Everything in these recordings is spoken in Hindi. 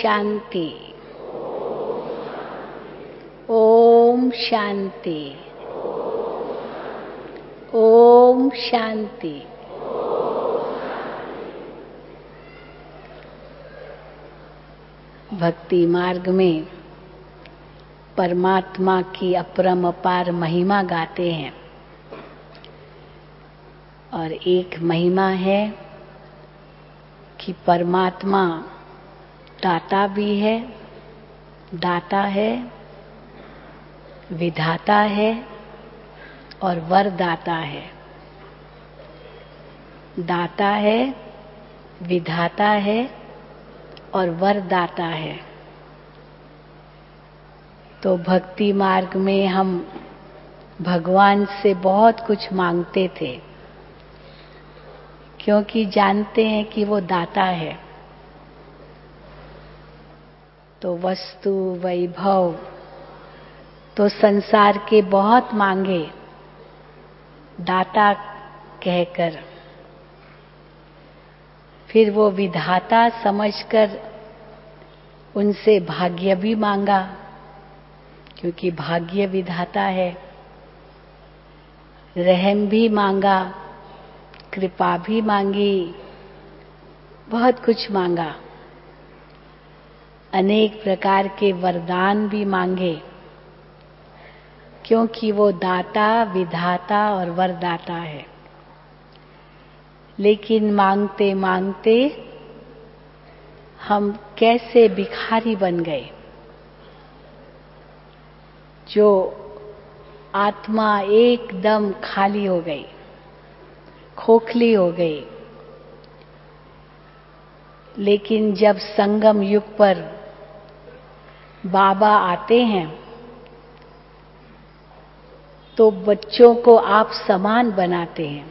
शांति। ओम शांति। ओम शांति। भक्ति मार्ग में परमात्मा की अपरम अपार महिमा गाते हैं। और एक महिमा है कि परमात्मा दाता भी है, दाता है, विधाता है और वरदाता है। दाता है, विधाता है और वरदाता है। तो भक्ति मार्ग में हम भगवान से बहुत कुछ मांगते थे, क्योंकि जानते हैं कि वो दाता है। तो वस्तु वैभव तो संसार के बहुत मांगे दाता कहकर, फिर वो विधाता समझकर उनसे भाग्य भी मांगा, क्योंकि भाग्य विधाता है। रहम भी मांगा, कृपा भी मांगी, बहुत कुछ मांगा। अनेक प्रकार के वरदान भी मांगे, क्योंकि वो दाता, विधाता और वरदाता है। लेकिन मांगते मांगते हम कैसे भिखारी बन गए। जो आत्मा एकदम खाली हो गई, खोखली हो गई। लेकिन जब संगम युग पर बाबा आते हैं तो बच्चों को आप समान बनाते हैं।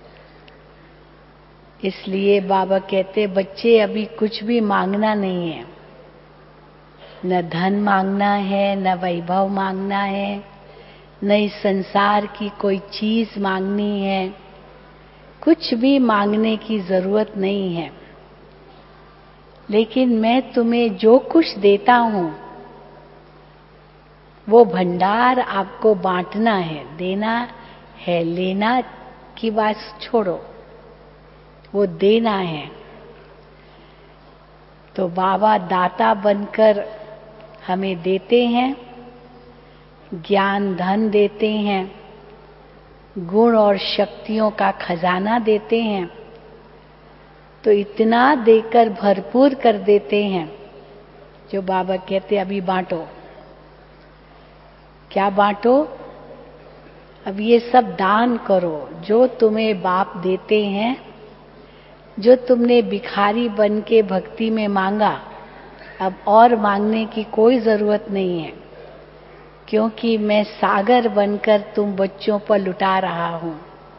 इसलिए बाबा कहते, बच्चे अभी कुछ भी मांगना नहीं है, न धन मांगना है, न वैभव मांगना है, न इस संसार की कोई चीज मांगनी है। कुछ भी मांगने की जरूरत नहीं है। लेकिन मैं तुम्हें जो कुछ देता हूं वो भंडार आपको बांटना है, देना है। लेना की बात छोड़ो, वो देना है। तो बाबा दाता बनकर हमें देते हैं, ज्ञान धन देते हैं, गुण और शक्तियों का खजाना देते हैं। तो इतना देकर भरपूर कर देते हैं, जो बाबा कहते अभी बांटो। क्या बांटो? अब ये सब दान करो जो तुम्हें बाप देते हैं, जो तुमने भिखारी बन के भक्ति में मांगा। अब और मांगने की कोई जरूरत नहीं है, क्योंकि मैं सागर बनकर तुम बच्चों पर लुटा रहा हूं।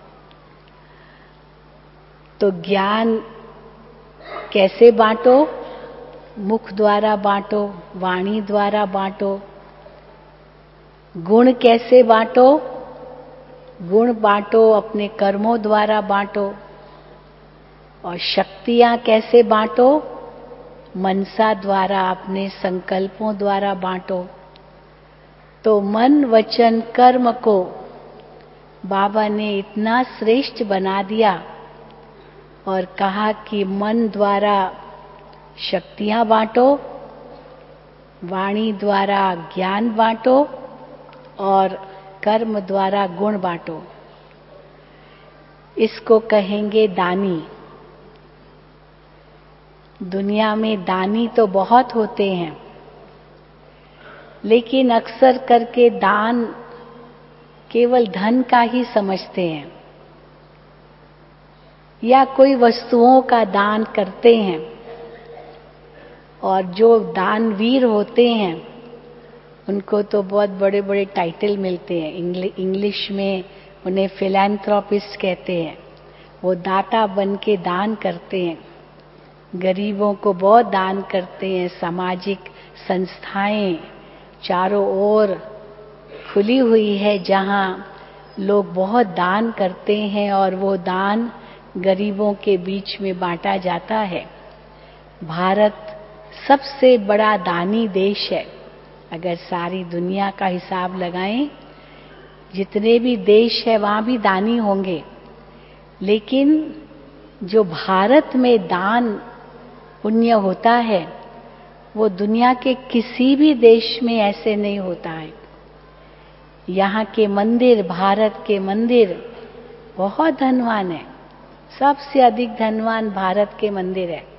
तो ज्ञान कैसे बांटो? मुख द्वारा बांटो, वाणी द्वारा बांटो। गुण कैसे बांटो? गुण बांटो, अपने कर्मों द्वारा बांटो। और शक्तियां कैसे बांटो? मनसा द्वारा, अपने संकल्पों द्वारा बांटो। तो मन वचन कर्म को बाबा ने इतना श्रेष्ठ बना दिया और कहा कि मन द्वारा शक्तियां बांटो, वाणी द्वारा ज्ञान बांटो और कर्म द्वारा गुण बांटो। इसको कहेंगे दानी। दुनिया में दानी तो बहुत होते हैं, लेकिन अक्सर करके दान केवल धन का ही समझते हैं, या कोई वस्तुओं का दान करते हैं। और जो दानवीर होते हैं उनको तो बहुत बड़े बड़े टाइटल मिलते हैं। इंग्लिश में उन्हें फिलैंथ्रोपिस्ट कहते हैं। वो दाता बन के दान करते हैं, गरीबों को बहुत दान करते हैं। सामाजिक संस्थाएं चारों ओर खुली हुई है, जहां लोग बहुत दान करते हैं और वो दान गरीबों के बीच में बांटा जाता है। भारत सबसे बड़ा दानी देश है। अगर सारी दुनिया का हिसाब लगाएं, जितने भी देश है वहां भी दानी होंगे, लेकिन जो भारत में दान पुण्य होता है वो दुनिया के किसी भी देश में ऐसे नहीं होता है। यहाँ के मंदिर, भारत के मंदिर बहुत धनवान है, सबसे अधिक धनवान भारत के मंदिर है।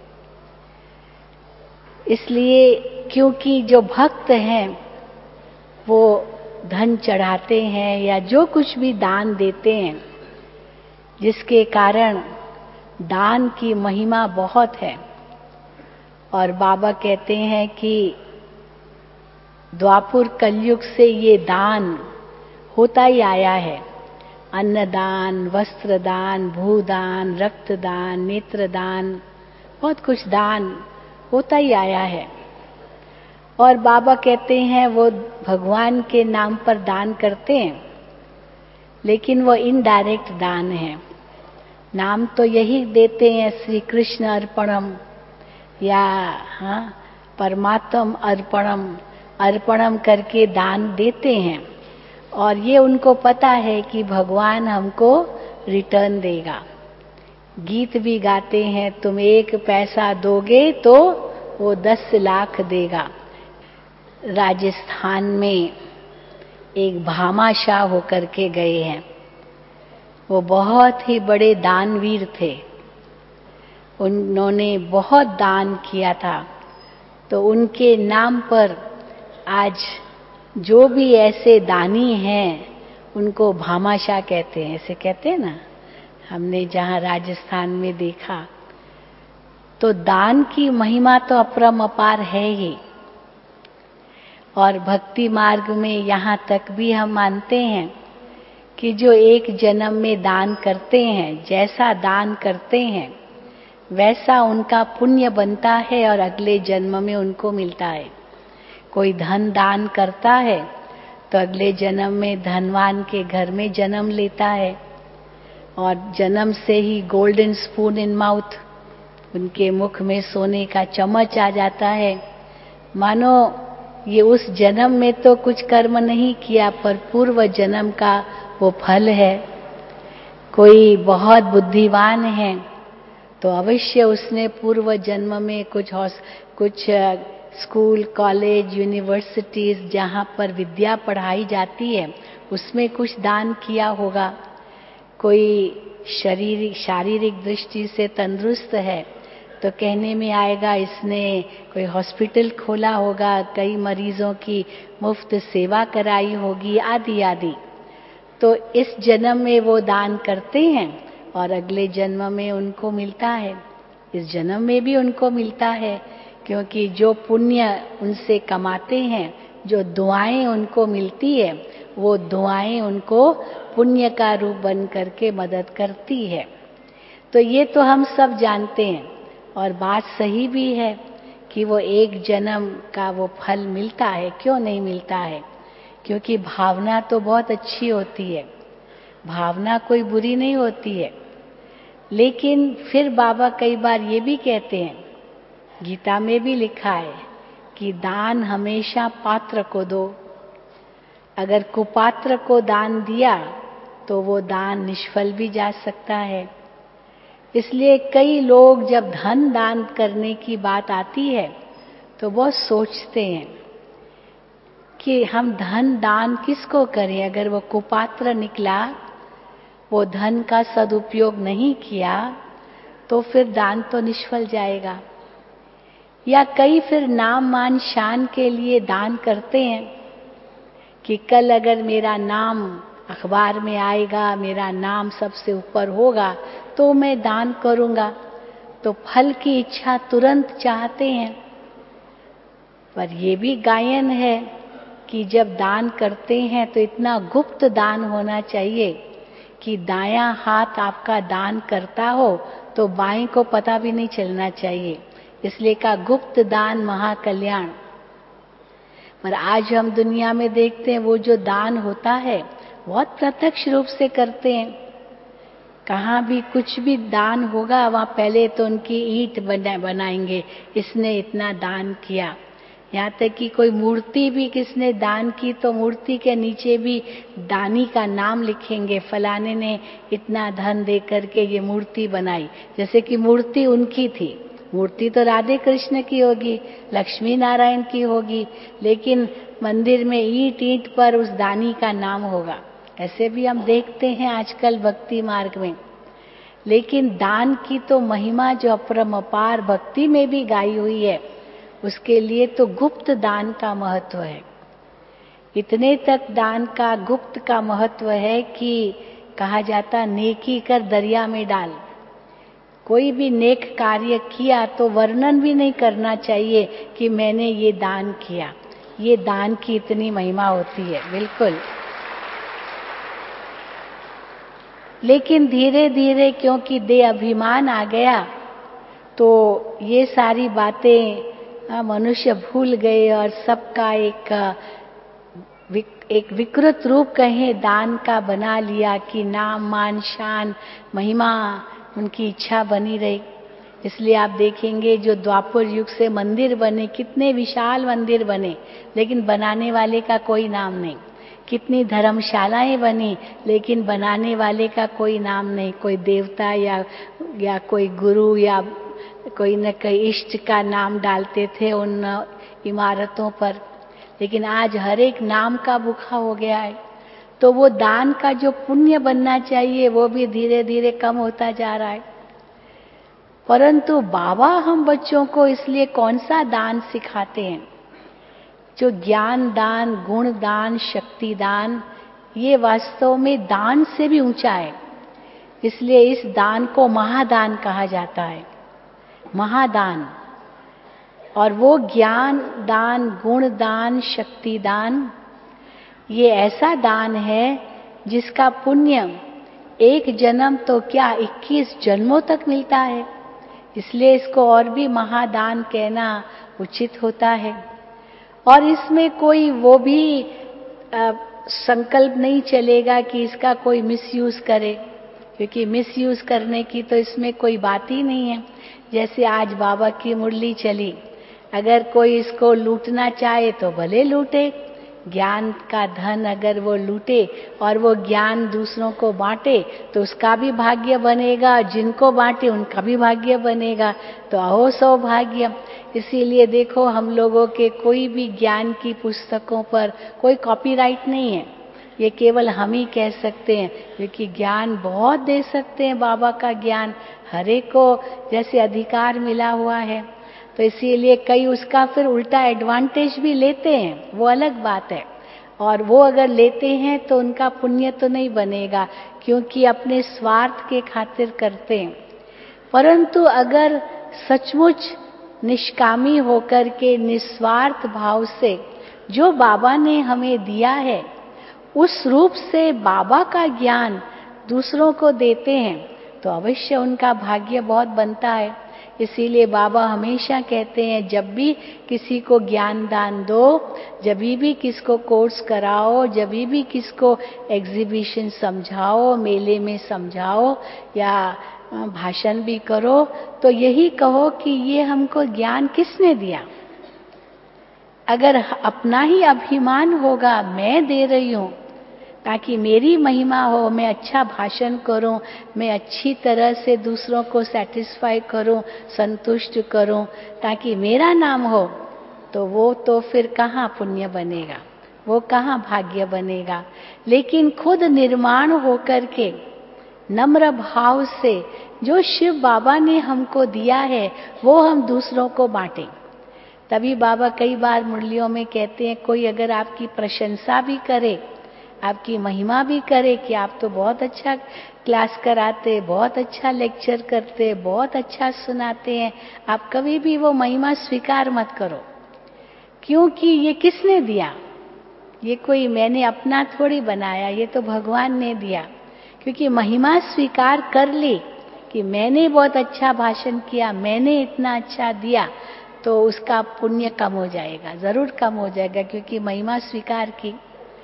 इसलिए क्योंकि जो भक्त हैं वो धन चढ़ाते हैं या जो कुछ भी दान देते हैं, जिसके कारण दान की महिमा बहुत है। और बाबा कहते हैं कि द्वापुर कलयुग से ये दान होता ही आया है। अन्नदान, वस्त्रदान, भूदान, रक्तदान, नेत्रदान, बहुत कुछ दान होता ही आया है। और बाबा कहते हैं वो भगवान के नाम पर दान करते हैं, लेकिन वो इनडायरेक्ट दान है। नाम तो यही देते हैं, श्री कृष्ण अर्पणम या परमात्म अर्पणम, अर्पणम करके दान देते हैं। और ये उनको पता है कि भगवान हमको रिटर्न देगा। गीत भी गाते हैं, तुम 1 पैसा दोगे तो वो 10 लाख देगा। राजस्थान में एक भामाशाह होकर के गए हैं, वो बहुत ही बड़े दानवीर थे। उन्होंने बहुत दान किया था, तो उनके नाम पर आज जो भी ऐसे दानी हैं उनको भामाशाह कहते हैं। ऐसे कहते हैं ना, हमने जहाँ राजस्थान में देखा। तो दान की महिमा तो अपरंपार है ही। और भक्ति मार्ग में यहाँ तक भी हम मानते हैं कि जो एक जन्म में दान करते हैं, जैसा दान करते हैं वैसा उनका पुण्य बनता है और अगले जन्म में उनको मिलता है। कोई धन दान करता है तो अगले जन्म में धनवान के घर में जन्म लेता है, और जन्म से ही गोल्डन स्पून इन माउथ, उनके मुख में सोने का चम्मच आ जाता है। मानो ये उस जन्म में तो कुछ कर्म नहीं किया, पर पूर्व जन्म का वो फल है। कोई बहुत बुद्धिमान है तो अवश्य उसने पूर्व जन्म में कुछ स्कूल, कॉलेज, यूनिवर्सिटीज जहाँ पर विद्या पढ़ाई जाती है उसमें कुछ दान किया होगा। कोई शारीरिक दृष्टि से तंदुरुस्त है तो कहने में आएगा इसने कोई हॉस्पिटल खोला होगा, कई मरीजों की मुफ्त सेवा कराई होगी, आदि आदि। तो इस जन्म में वो दान करते हैं और अगले जन्म में उनको मिलता है। इस जन्म में भी उनको मिलता है, क्योंकि जो पुण्य उनसे कमाते हैं, जो दुआएं उनको मिलती है, वो दुआएं उनको पुण्य का रूप बन करके मदद करती है। तो ये तो हम सब जानते हैं, और बात सही भी है कि वो एक जन्म का वो फल मिलता है। क्यों नहीं मिलता है? क्योंकि भावना तो बहुत अच्छी होती है, भावना कोई बुरी नहीं होती है। लेकिन फिर बाबा कई बार ये भी कहते हैं, गीता में भी लिखा है कि दान हमेशा पात्र को दो। अगर कुपात्र को दान दिया तो वो दान निष्फल भी जा सकता है। इसलिए कई लोग जब धन दान करने की बात आती है तो बहुत सोचते हैं कि हम धन दान किसको करें। अगर वो कुपात्र निकला, वो धन का सदुपयोग नहीं किया, तो फिर दान तो निष्फल जाएगा। या कई फिर नाम मान शान के लिए दान करते हैं कि कल अगर मेरा नाम अखबार में आएगा, मेरा नाम सबसे ऊपर होगा तो मैं दान करूंगा। तो फल की इच्छा तुरंत चाहते हैं। पर ये भी गायन है कि जब दान करते हैं तो इतना गुप्त दान होना चाहिए कि दायां हाथ आपका दान करता हो तो बाएं को पता भी नहीं चलना चाहिए। इसलिए का गुप्त दान महाकल्याण। पर आज हम दुनिया में देखते हैं वो जो दान होता है बहुत प्रत्यक्ष रूप से करते हैं। कहाँ भी कुछ भी दान होगा वहाँ पहले तो उनकी ईंट बनाएंगे, इसने इतना दान किया। यहाँ तक कि कोई मूर्ति भी किसने दान की तो मूर्ति के नीचे भी दानी का नाम लिखेंगे, फलाने ने इतना धन दे करके ये मूर्ति बनाई, जैसे कि मूर्ति उनकी थी। मूर्ति तो राधे कृष्ण की होगी, लक्ष्मी नारायण की होगी, लेकिन मंदिर में ईंट ईंट पर उस दानी का नाम होगा। ऐसे भी हम देखते हैं आजकल भक्ति मार्ग में। लेकिन दान की तो महिमा जो अपरंपार भक्ति में भी गाई हुई है, उसके लिए तो गुप्त दान का महत्व है। इतने तक दान का गुप्त का महत्व है कि कहा जाता नेकी कर दरिया में डाल। कोई भी नेक कार्य किया तो वर्णन भी नहीं करना चाहिए कि मैंने ये दान किया। ये दान की इतनी महिमा होती है, बिल्कुल। लेकिन धीरे धीरे क्योंकि देह अभिमान आ गया तो ये सारी बातें मनुष्य भूल गए और सबका एक विकृत रूप कहें दान का बना लिया कि नाम मान शान महिमा उनकी इच्छा बनी रही। इसलिए आप देखेंगे जो द्वापर युग से मंदिर बने, कितने विशाल मंदिर बने, लेकिन बनाने वाले का कोई नाम नहीं। कितनी धर्मशालाएं बनी, लेकिन बनाने वाले का कोई नाम नहीं। कोई देवता या कोई गुरु या कोई न कोई इष्ट का नाम डालते थे उन इमारतों पर, लेकिन आज हर एक नाम का भूखा हो गया है। तो वो दान का जो पुण्य बनना चाहिए वो भी धीरे धीरे कम होता जा रहा है। परंतु बाबा हम बच्चों को इसलिए कौन सा दान सिखाते हैं? जो ज्ञान दान, गुण दान, शक्ति दान, ये वास्तव में दान से भी ऊंचा है। इसलिए इस दान को महादान कहा जाता है, महादान। और वो ज्ञान दान, गुण दान, शक्ति दान, ये ऐसा दान है जिसका पुण्य एक जन्म तो क्या 21 जन्मों तक मिलता है। इसलिए इसको और भी महादान कहना उचित होता है। और इसमें कोई वो भी संकल्प नहीं चलेगा कि इसका कोई मिसयूज करे, क्योंकि मिसयूज करने की तो इसमें कोई बात ही नहीं है। जैसे आज बाबा की मुरली चली, अगर कोई इसको लूटना चाहे तो भले लूटे। ज्ञान का धन अगर वो लूटे और वो ज्ञान दूसरों को बांटे तो उसका भी भाग्य बनेगा, जिनको बांटे उनका भी भाग्य बनेगा। तो अहो सौभाग्य। इसीलिए देखो हम लोगों के कोई भी ज्ञान की पुस्तकों पर कोई कॉपीराइट नहीं है। ये केवल हम ही कह सकते हैं, क्योंकि ज्ञान बहुत दे सकते हैं। बाबा का ज्ञान हर एक को जैसे अधिकार मिला हुआ है, तो इसीलिए कई उसका फिर उल्टा एडवांटेज भी लेते हैं, वो अलग बात है। और वो अगर लेते हैं तो उनका पुण्य तो नहीं बनेगा, क्योंकि अपने स्वार्थ के खातिर करते हैं। परंतु अगर सचमुच निष्कामी होकर के निस्वार्थ भाव से जो बाबा ने हमें दिया है उस रूप से बाबा का ज्ञान दूसरों को देते हैं तो अवश्य उनका भाग्य बहुत बनता है। इसीलिए बाबा हमेशा कहते हैं जब भी किसी को ज्ञान दान दो, जब भी किसको कोर्स कराओ, जब भी किसको एग्जीबिशन समझाओ, मेले में समझाओ या भाषण भी करो, तो यही कहो कि ये हमको ज्ञान किसने दिया। अगर अपना ही अभिमान होगा मैं दे रही हूँ ताकि मेरी महिमा हो, मैं अच्छा भाषण करूं, मैं अच्छी तरह से दूसरों को सेटिस्फाई करूं, संतुष्ट करूं ताकि मेरा नाम हो, तो वो तो फिर कहाँ पुण्य बनेगा, वो कहाँ भाग्य बनेगा। लेकिन खुद निर्माण होकर के नम्र भाव से जो शिव बाबा ने हमको दिया है वो हम दूसरों को बांटें। तभी बाबा कई बार मुरलियों में कहते हैं कोई अगर आपकी प्रशंसा भी करे, आपकी महिमा भी करे कि आप तो बहुत अच्छा क्लास कराते, बहुत अच्छा लेक्चर करते, बहुत अच्छा सुनाते हैं, आप कभी भी वो महिमा स्वीकार मत करो। क्योंकि ये किसने दिया? ये कोई मैंने अपना थोड़ी बनाया, ये तो भगवान ने दिया। क्योंकि महिमा स्वीकार कर ली कि मैंने बहुत अच्छा भाषण किया, मैंने इतना अच्छा दिया, तो उसका पुण्य कम हो जाएगा, जरूर कम हो जाएगा, क्योंकि महिमा स्वीकार की।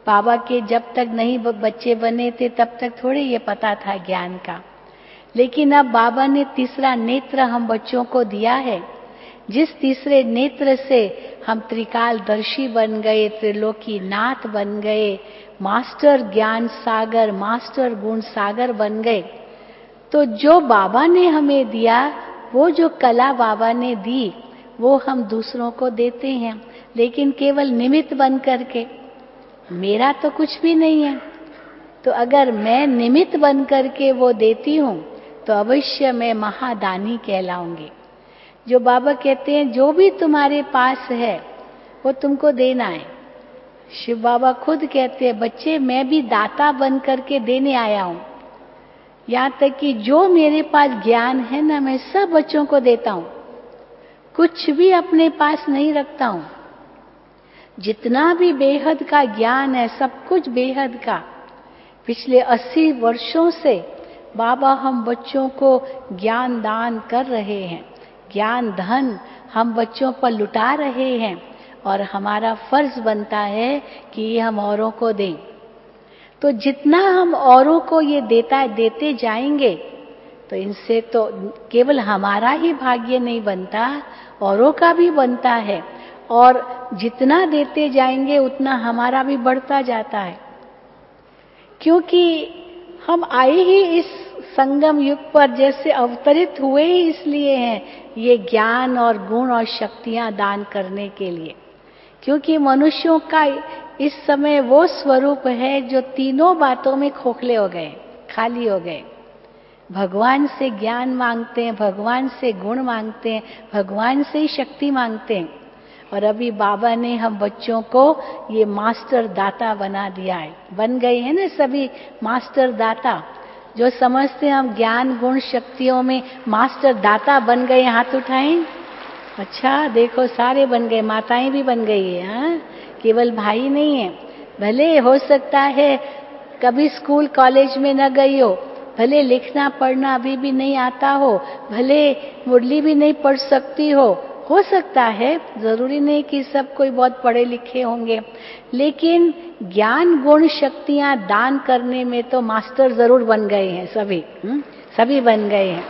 बाबा के जब तक नहीं बच्चे बने थे तब तक थोड़े ये पता था ज्ञान का, लेकिन अब बाबा ने तीसरा नेत्र हम बच्चों को दिया है, जिस तीसरे नेत्र से हम त्रिकालदर्शी बन गए, त्रिलोकी नाथ बन गए, मास्टर ज्ञान सागर, मास्टर गुण सागर बन गए। तो जो बाबा ने हमें दिया, वो जो कला बाबा ने दी, वो हम दूसरों को देते हैं, लेकिन केवल निमित्त बन करके। मेरा तो कुछ भी नहीं है, तो अगर मैं निमित्त बन करके वो देती हूँ तो अवश्य मैं महादानी कहलाऊंगी। जो बाबा कहते हैं जो भी तुम्हारे पास है वो तुमको देना है। शिव बाबा खुद कहते हैं बच्चे मैं भी दाता बन करके देने आया हूँ। यहाँ तक कि जो मेरे पास ज्ञान है ना, मैं सब बच्चों को देता हूँ, कुछ भी अपने पास नहीं रखता हूँ। जितना भी बेहद का ज्ञान है सब कुछ बेहद का। पिछले 80 वर्षों से बाबा हम बच्चों को ज्ञान दान कर रहे हैं, ज्ञान धन हम बच्चों पर लुटा रहे हैं, और हमारा फर्ज बनता है कि ये हम औरों को दें। तो जितना हम औरों को ये देते जाएंगे तो इनसे तो केवल हमारा ही भाग्य नहीं बनता, औरों का भी बनता है, और जितना देते जाएंगे उतना हमारा भी बढ़ता जाता है। क्योंकि हम आए ही इस संगम युग पर जैसे अवतरित हुए ही इसलिए हैं, ये ज्ञान और गुण और शक्तियां दान करने के लिए। क्योंकि मनुष्यों का इस समय वो स्वरूप है जो तीनों बातों में खोखले हो गए, खाली हो गए। भगवान से ज्ञान मांगते हैं, भगवान से गुण मांगते हैं, भगवान से ही शक्ति मांगते हैं। और अभी बाबा ने हम बच्चों को ये मास्टर दाता बना दिया है। बन गए हैं ना सभी मास्टर दाता। जो समझते हैं हम ज्ञान गुण शक्तियों में मास्टर दाता बन गए, हाथ उठाएं। अच्छा देखो सारे बन गए, माताएं भी बन गई है, हाँ? केवल भाई नहीं है। भले हो सकता है कभी स्कूल कॉलेज में न गई हो, भले लिखना पढ़ना अभी भी नहीं आता हो, भले मुरली भी नहीं पढ़ सकती हो सकता है, जरूरी नहीं कि सब कोई बहुत पढ़े लिखे होंगे, लेकिन ज्ञान गुण शक्तियां दान करने में तो मास्टर जरूर बन गए हैं सभी। सभी बन गए हैं,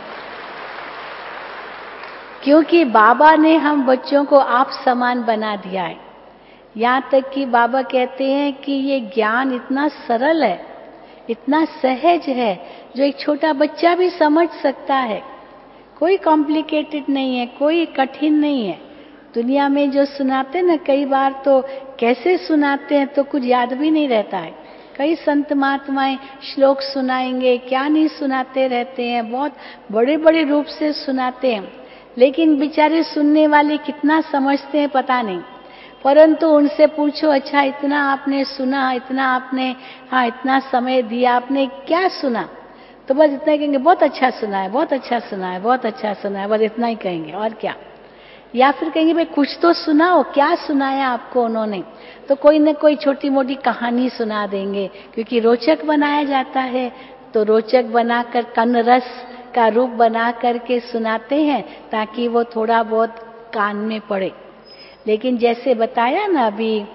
क्योंकि बाबा ने हम बच्चों को आप समान बना दिया है। यहाँ तक कि बाबा कहते हैं कि ये ज्ञान इतना सरल है, इतना सहज है, जो एक छोटा बच्चा भी समझ सकता है। कोई कॉम्प्लिकेटेड नहीं है, कोई कठिन नहीं है। दुनिया में जो सुनाते हैं ना, कई बार तो कैसे सुनाते हैं तो कुछ याद भी नहीं रहता है। कई संत महात्माएं श्लोक सुनाएंगे, क्या नहीं सुनाते रहते हैं, बहुत बड़े बड़े रूप से सुनाते हैं, लेकिन बेचारे सुनने वाले कितना समझते हैं पता नहीं। परंतु उनसे पूछो अच्छा इतना आपने सुना, इतना आपने इतना समय दिया, आपने क्या सुना? तो बस इतना ही कहेंगे बहुत अच्छा सुना है, बहुत अच्छा सुना है, बहुत अच्छा सुना है, बस इतना ही कहेंगे और क्या। या फिर कहेंगे भाई कुछ तो सुनाओ, क्या सुनाया आपको उन्होंने? तो कोई न कोई छोटी मोटी कहानी सुना देंगे, क्योंकि रोचक बनाया जाता है। तो रोचक बनाकर कन्न रस का रूप बना करके सुनाते हैं ताकि वो थोड़ा बहुत कान में पड़े। लेकिन जैसे बताया ना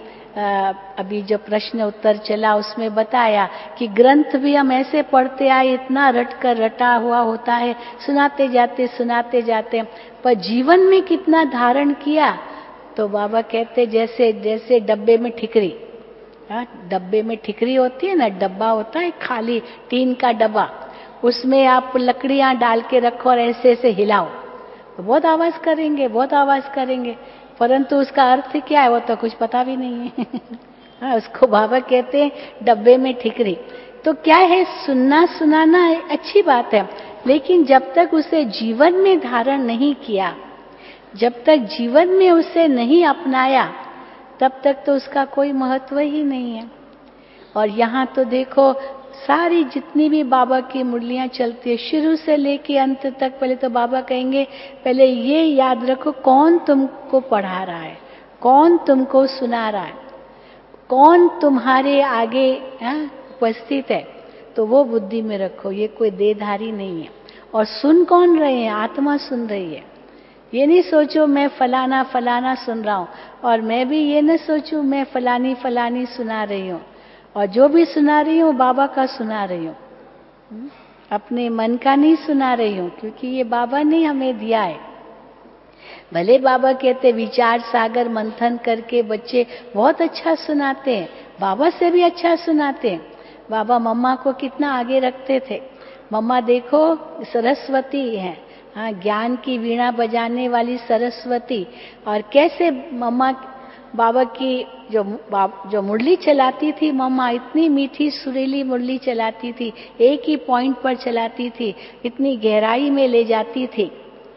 अभी जो प्रश्न उत्तर चला उसमें बताया कि ग्रंथ भी हम ऐसे पढ़ते आए, इतना रट कर रटा हुआ होता है, सुनाते जाते, पर जीवन में कितना धारण किया। तो बाबा कहते जैसे जैसे डब्बे में ठिकरी, डब्बे में ठिकरी होती है ना, डब्बा होता है खाली टीन का डब्बा, उसमें आप लकड़ियां डाल के रखो और ऐसे ऐसे हिलाओ तो बहुत आवाज करेंगे, बहुत आवाज करेंगे, परंतु उसका अर्थ क्या है वो तो कुछ पता भी नहीं है। उसको बाबा कहते हैं डब्बे में ठिकरी। तो क्या है, सुनना सुनाना अच्छी बात है, लेकिन जब तक उसे जीवन में धारण नहीं किया, जब तक जीवन में उसे नहीं अपनाया, तब तक तो उसका कोई महत्व ही नहीं है। और यहाँ तो देखो सारी जितनी भी बाबा की मुरलियां चलती है शुरू से लेके अंत तक, पहले तो बाबा कहेंगे पहले ये याद रखो कौन तुमको पढ़ा रहा है, कौन तुमको सुना रहा है, कौन तुम्हारे आगे उपस्थित है, तो वो बुद्धि में रखो। ये कोई देहधारी नहीं है। और सुन कौन रहे हैं? आत्मा सुन रही है। ये नहीं सोचो मैं फलाना फलाना सुन रहा हूं, और मैं भी ये न सोचूं मैं फलानी फलानी सुना रही हूं। और जो भी सुना रही हूँ बाबा का सुना रही हूँ, अपने मन का नहीं सुना रही हूँ, क्योंकि ये बाबा ने हमें दिया है। भले बाबा कहते विचार सागर मंथन करके बच्चे बहुत अच्छा सुनाते हैं, बाबा से भी अच्छा सुनाते हैं। बाबा मम्मा को कितना आगे रखते थे। मम्मा देखो सरस्वती है, हाँ, ज्ञान की वीणा बजाने वाली सरस्वती। और कैसे मम्मा बाबा की जो मुरली चलाती थी, मम्मा इतनी मीठी सुरीली मुरली चलाती थी, एक ही पॉइंट पर चलाती थी, इतनी गहराई में ले जाती थी।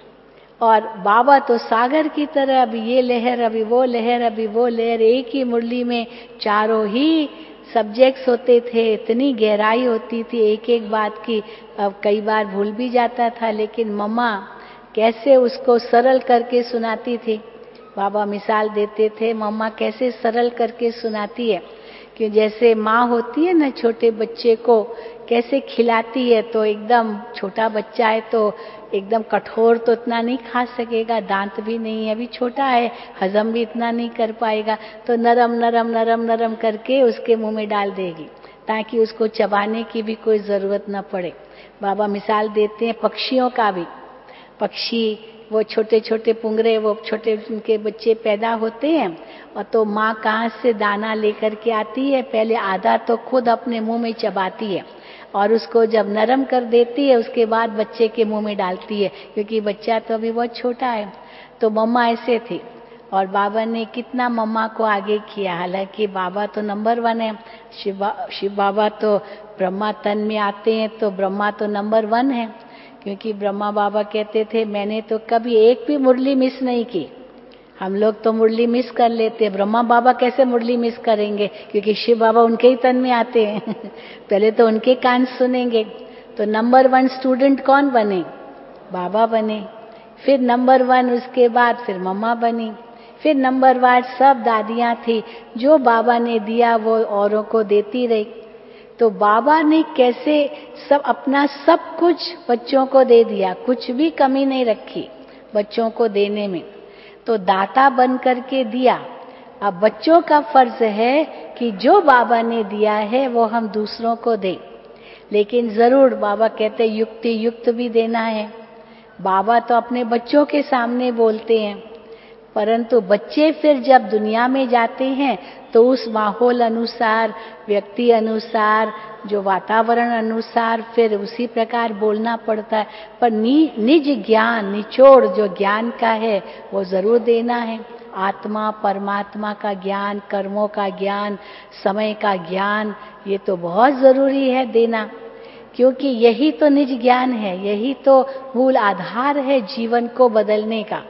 और बाबा तो सागर की तरह, अभी ये लहर, अभी वो लहर, अभी वो लहर, एक ही मुरली में चारों ही सब्जेक्ट्स होते थे, इतनी गहराई होती थी एक एक बात की। अब कई बार भूल भी जाता था, लेकिन मम्मा कैसे उसको सरल करके सुनाती थी। बाबा मिसाल देते थे, मम्मा कैसे सरल करके सुनाती है, कि जैसे माँ होती है ना, छोटे बच्चे को कैसे खिलाती है, तो एकदम छोटा बच्चा है तो एकदम कठोर तो इतना नहीं खा सकेगा, दांत भी नहीं है, अभी छोटा है, हजम भी इतना नहीं कर पाएगा, तो नरम नरम नरम नरम करके उसके मुंह में डाल देगी, ताकि उसको चबाने की भी कोई जरूरत न पड़े। बाबा मिसाल देते हैं पक्षियों का भी। पक्षी वो छोटे छोटे पुंगरे, वो छोटे उनके बच्चे पैदा होते हैं, और तो माँ कहाँ से दाना लेकर के आती है, पहले आधा तो खुद अपने मुंह में चबाती है, और उसको जब नरम कर देती है उसके बाद बच्चे के मुंह में डालती है, क्योंकि बच्चा तो अभी बहुत छोटा है। तो मम्मा ऐसे थी, और बाबा ने कितना मम्मा को आगे किया। हालांकि बाबा तो नंबर 1 है, शिव बाबा तो ब्रह्मा तन में आते हैं, तो ब्रह्मा तो नंबर 1 है। क्योंकि ब्रह्मा बाबा कहते थे मैंने तो कभी एक भी मुरली मिस नहीं की। हम लोग तो मुरली मिस कर लेते, ब्रह्मा बाबा कैसे मुरली मिस करेंगे, क्योंकि शिव बाबा उनके ही तन में आते हैं पहले तो उनके कान सुनेंगे। तो नंबर 1 स्टूडेंट कौन बने? बाबा बने। फिर नंबर 1 उसके बाद फिर मम्मा बनी, फिर नंबर 1 सब दादियां थी, जो बाबा ने दिया वो औरों को देती रही। तो बाबा ने कैसे सब अपना सब कुछ बच्चों को दे दिया, कुछ भी कमी नहीं रखी बच्चों को देने में, तो दाता बन करके दिया। अब बच्चों का फर्ज है कि जो बाबा ने दिया है वो हम दूसरों को दें, लेकिन जरूर बाबा कहते युक्ति युक्त भी देना है। बाबा तो अपने बच्चों के सामने बोलते हैं, परंतु बच्चे फिर जब दुनिया में जाते हैं तो उस माहौल अनुसार, व्यक्ति अनुसार, जो वातावरण अनुसार फिर उसी प्रकार बोलना पड़ता है। पर निज ज्ञान, निचोड़ जो ज्ञान का है वो जरूर देना है। आत्मा परमात्मा का ज्ञान, कर्मों का ज्ञान, समय का ज्ञान, ये तो बहुत जरूरी है देना, क्योंकि यही तो निज ज्ञान है, यही तो मूल आधार है जीवन को बदलने का।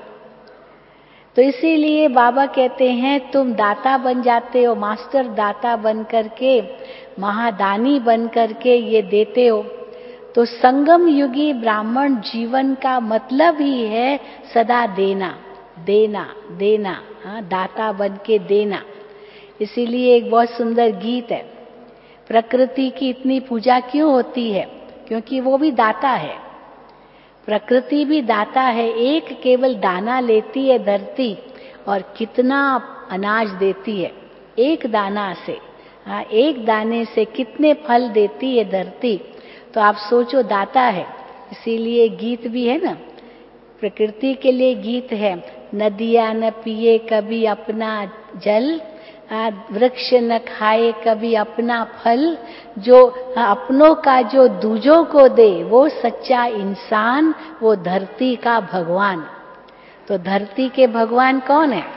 तो इसीलिए बाबा कहते हैं तुम दाता बन जाते हो, मास्टर दाता बन करके, महादानी बन करके ये देते हो। तो संगम युगी ब्राह्मण जीवन का मतलब ही है सदा देना देना देना, हाँ, दाता बन के देना। इसीलिए एक बहुत सुंदर गीत है, प्रकृति की इतनी पूजा क्यों होती है, क्योंकि वो भी दाता है। प्रकृति भी दाता है, एक केवल दाना लेती है धरती और कितना अनाज देती है एक दाना से। हाँ, एक दाने से कितने फल देती है धरती, तो आप सोचो दाता है। इसीलिए गीत भी है ना, प्रकृति के लिए गीत है, नदियां न पिए कभी अपना जल, वृक्ष न खाए कभी अपना फल, जो अपनों का जो दूजों को दे वो सच्चा इंसान, वो धरती का भगवान। तो धरती के भगवान कौन है?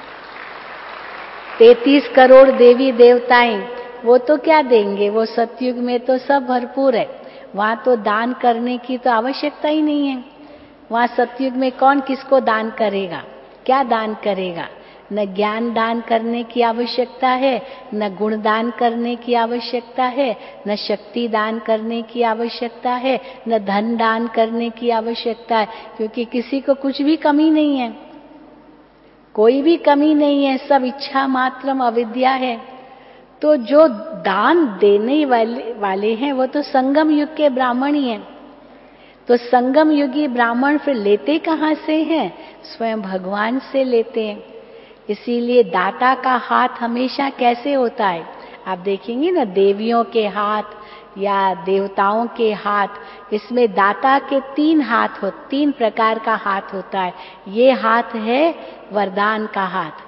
33 करोड़ देवी देवताएं, वो तो क्या देंगे, वो सतयुग में तो सब भरपूर है, वहां तो दान करने की तो आवश्यकता ही नहीं है। वहां सतयुग में कौन किसको दान करेगा, क्या दान करेगा? न ज्ञान दान करने की आवश्यकता है, न गुण दान करने की आवश्यकता है, न शक्ति दान करने की आवश्यकता है, न धन दान करने की आवश्यकता है, क्योंकि किसी को कुछ भी कमी नहीं है, कोई भी कमी नहीं है, सब इच्छा मात्रम अविद्या है। तो जो दान देने वाले हैं वो तो संगम युग के ब्राह्मण ही हैं। तो संगम युगी ब्राह्मण फिर लेते कहाँ से हैं? स्वयं भगवान से लेते हैं। इसीलिए दाता का हाथ हमेशा कैसे होता है? आप देखेंगे ना देवियों के हाथ या देवताओं के हाथ, इसमें दाता के 3 हाथ हो, 3 प्रकार का हाथ होता है। ये हाथ है वरदान का हाथ।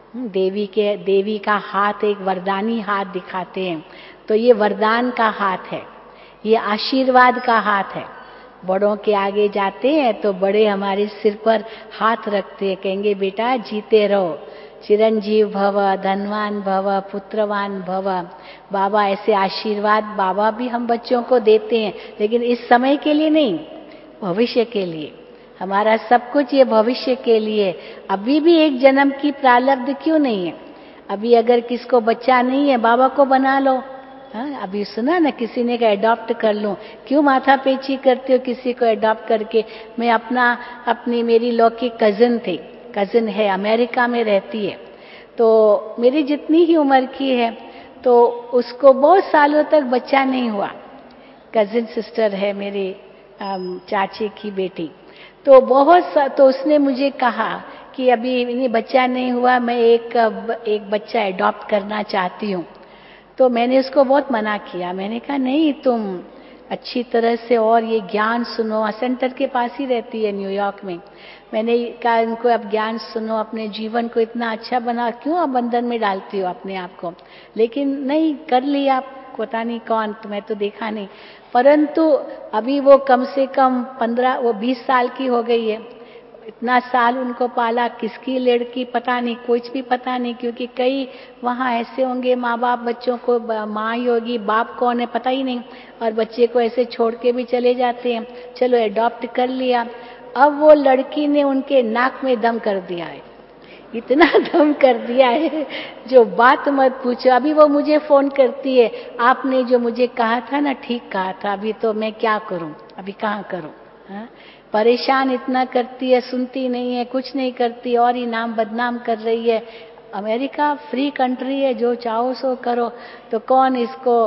देवी का हाथ एक वरदानी हाथ दिखाते हैं, तो ये वरदान का हाथ है, ये आशीर्वाद का हाथ है। बड़ों के आगे जाते हैं तो बड़े हमारे सिर पर हाथ रखते हैं, कहेंगे बेटा जीते रहो, चिरंजीव भव, धनवान भव, पुत्रवान भव। बाबा ऐसे आशीर्वाद बाबा भी हम बच्चों को देते हैं, लेकिन इस समय के लिए नहीं, भविष्य के लिए। हमारा सब कुछ ये भविष्य के लिए। अभी भी एक जन्म की प्रारब्ध क्यों नहीं है? अभी अगर किसको बच्चा नहीं है, बाबा को बना लो। हाँ, अभी सुना ना किसी ने कहा अडॉप्ट कर लूं, क्यों माथा पेची करते हो किसी को अडॉप्ट करके? मैं अपनी मेरी लौकी कजिन है, अमेरिका में रहती है, तो मेरी जितनी ही उम्र की है, तो उसको बहुत सालों तक बच्चा नहीं हुआ। कजिन सिस्टर है मेरी, चाची की बेटी, तो तो उसने मुझे कहा कि अभी इन्हें बच्चा नहीं हुआ, मैं एक बच्चा अडॉप्ट करना चाहती हूँ। तो मैंने उसको बहुत मना किया, मैंने कहा नहीं, तुम अच्छी तरह से और ये ज्ञान सुनो। सेंटर के पास ही रहती है न्यूयॉर्क में। मैंने कहा इनको अब ज्ञान सुनो, अपने जीवन को इतना अच्छा बना, क्यों आप बंधन में डालती हो अपने आप को? लेकिन नहीं, कर लिया, पता नहीं कौन, तो मैं तो देखा नहीं, परंतु अभी वो कम से कम 20 साल की हो गई है। इतना साल उनको पाला, किसकी लड़की पता नहीं, कुछ भी पता नहीं, क्योंकि कई वहाँ ऐसे होंगे माँ बाप, बच्चों को माँ ही होगी, बाप कौन है पता ही नहीं, और बच्चे को ऐसे छोड़ के भी चले जाते हैं। चलो एडॉप्ट कर लिया। अब वो लड़की ने उनके नाक में दम कर दिया है, इतना दम कर दिया है जो बात मत पूछो। अभी वो मुझे फोन करती है, आपने जो मुझे कहा था ना, ठीक कहा था, अभी तो मैं क्या करूं, अभी कहाँ करूं। हाँ? परेशान इतना करती है, सुनती नहीं है, कुछ नहीं करती, और ही नाम बदनाम कर रही है। अमेरिका फ्री कंट्री है, जो चाहो सो करो, तो कौन इसको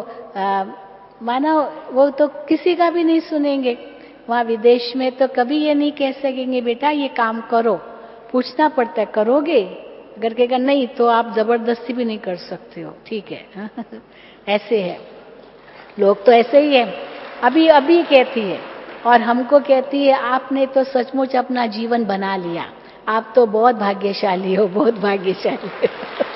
माना, वो तो किसी का भी नहीं सुनेंगे। वहाँ विदेश में तो कभी ये नहीं कह सकेंगे बेटा ये काम करो, पूछना पड़ता है करोगे, अगर कहेगा नहीं तो आप जबरदस्ती भी नहीं कर सकते हो, ठीक है। ऐसे है, लोग तो ऐसे ही है। अभी अभी कहती है, और हमको कहती है आपने तो सचमुच अपना जीवन बना लिया, आप तो बहुत भाग्यशाली हो, बहुत भाग्यशाली हो।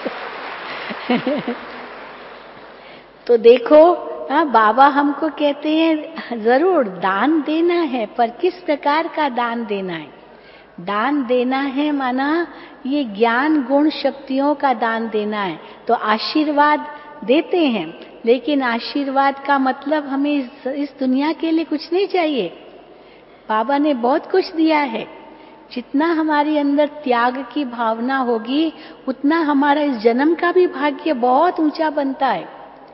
तो देखो, हाँ, बाबा हमको कहते हैं जरूर दान देना है, पर किस प्रकार का दान देना है? दान देना है माना ये ज्ञान गुण शक्तियों का दान देना है। तो आशीर्वाद देते हैं, लेकिन आशीर्वाद का मतलब हमें इस दुनिया के लिए कुछ नहीं चाहिए। बाबा ने बहुत कुछ दिया है। जितना हमारे अंदर त्याग की भावना होगी, उतना हमारा इस जन्म का भी भाग्य बहुत ऊंचा बनता है।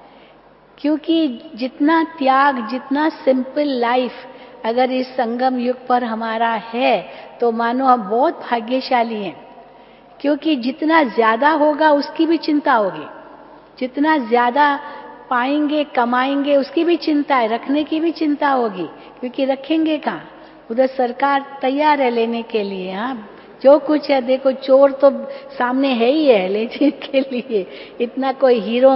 क्योंकि जितना त्याग, जितना सिंपल लाइफ अगर इस संगम युग पर हमारा है, तो मानो हम बहुत भाग्यशाली हैं। क्योंकि जितना ज्यादा होगा उसकी भी चिंता होगी, जितना ज्यादा पाएंगे कमाएंगे उसकी भी चिंता है, रखने की भी चिंता होगी, क्योंकि रखेंगे कहाँ? उधर सरकार तैयार है लेने के लिए। हाँ, जो कुछ है देखो, चोर तो सामने है ही है लेने के लिए। इतना कोई हीरो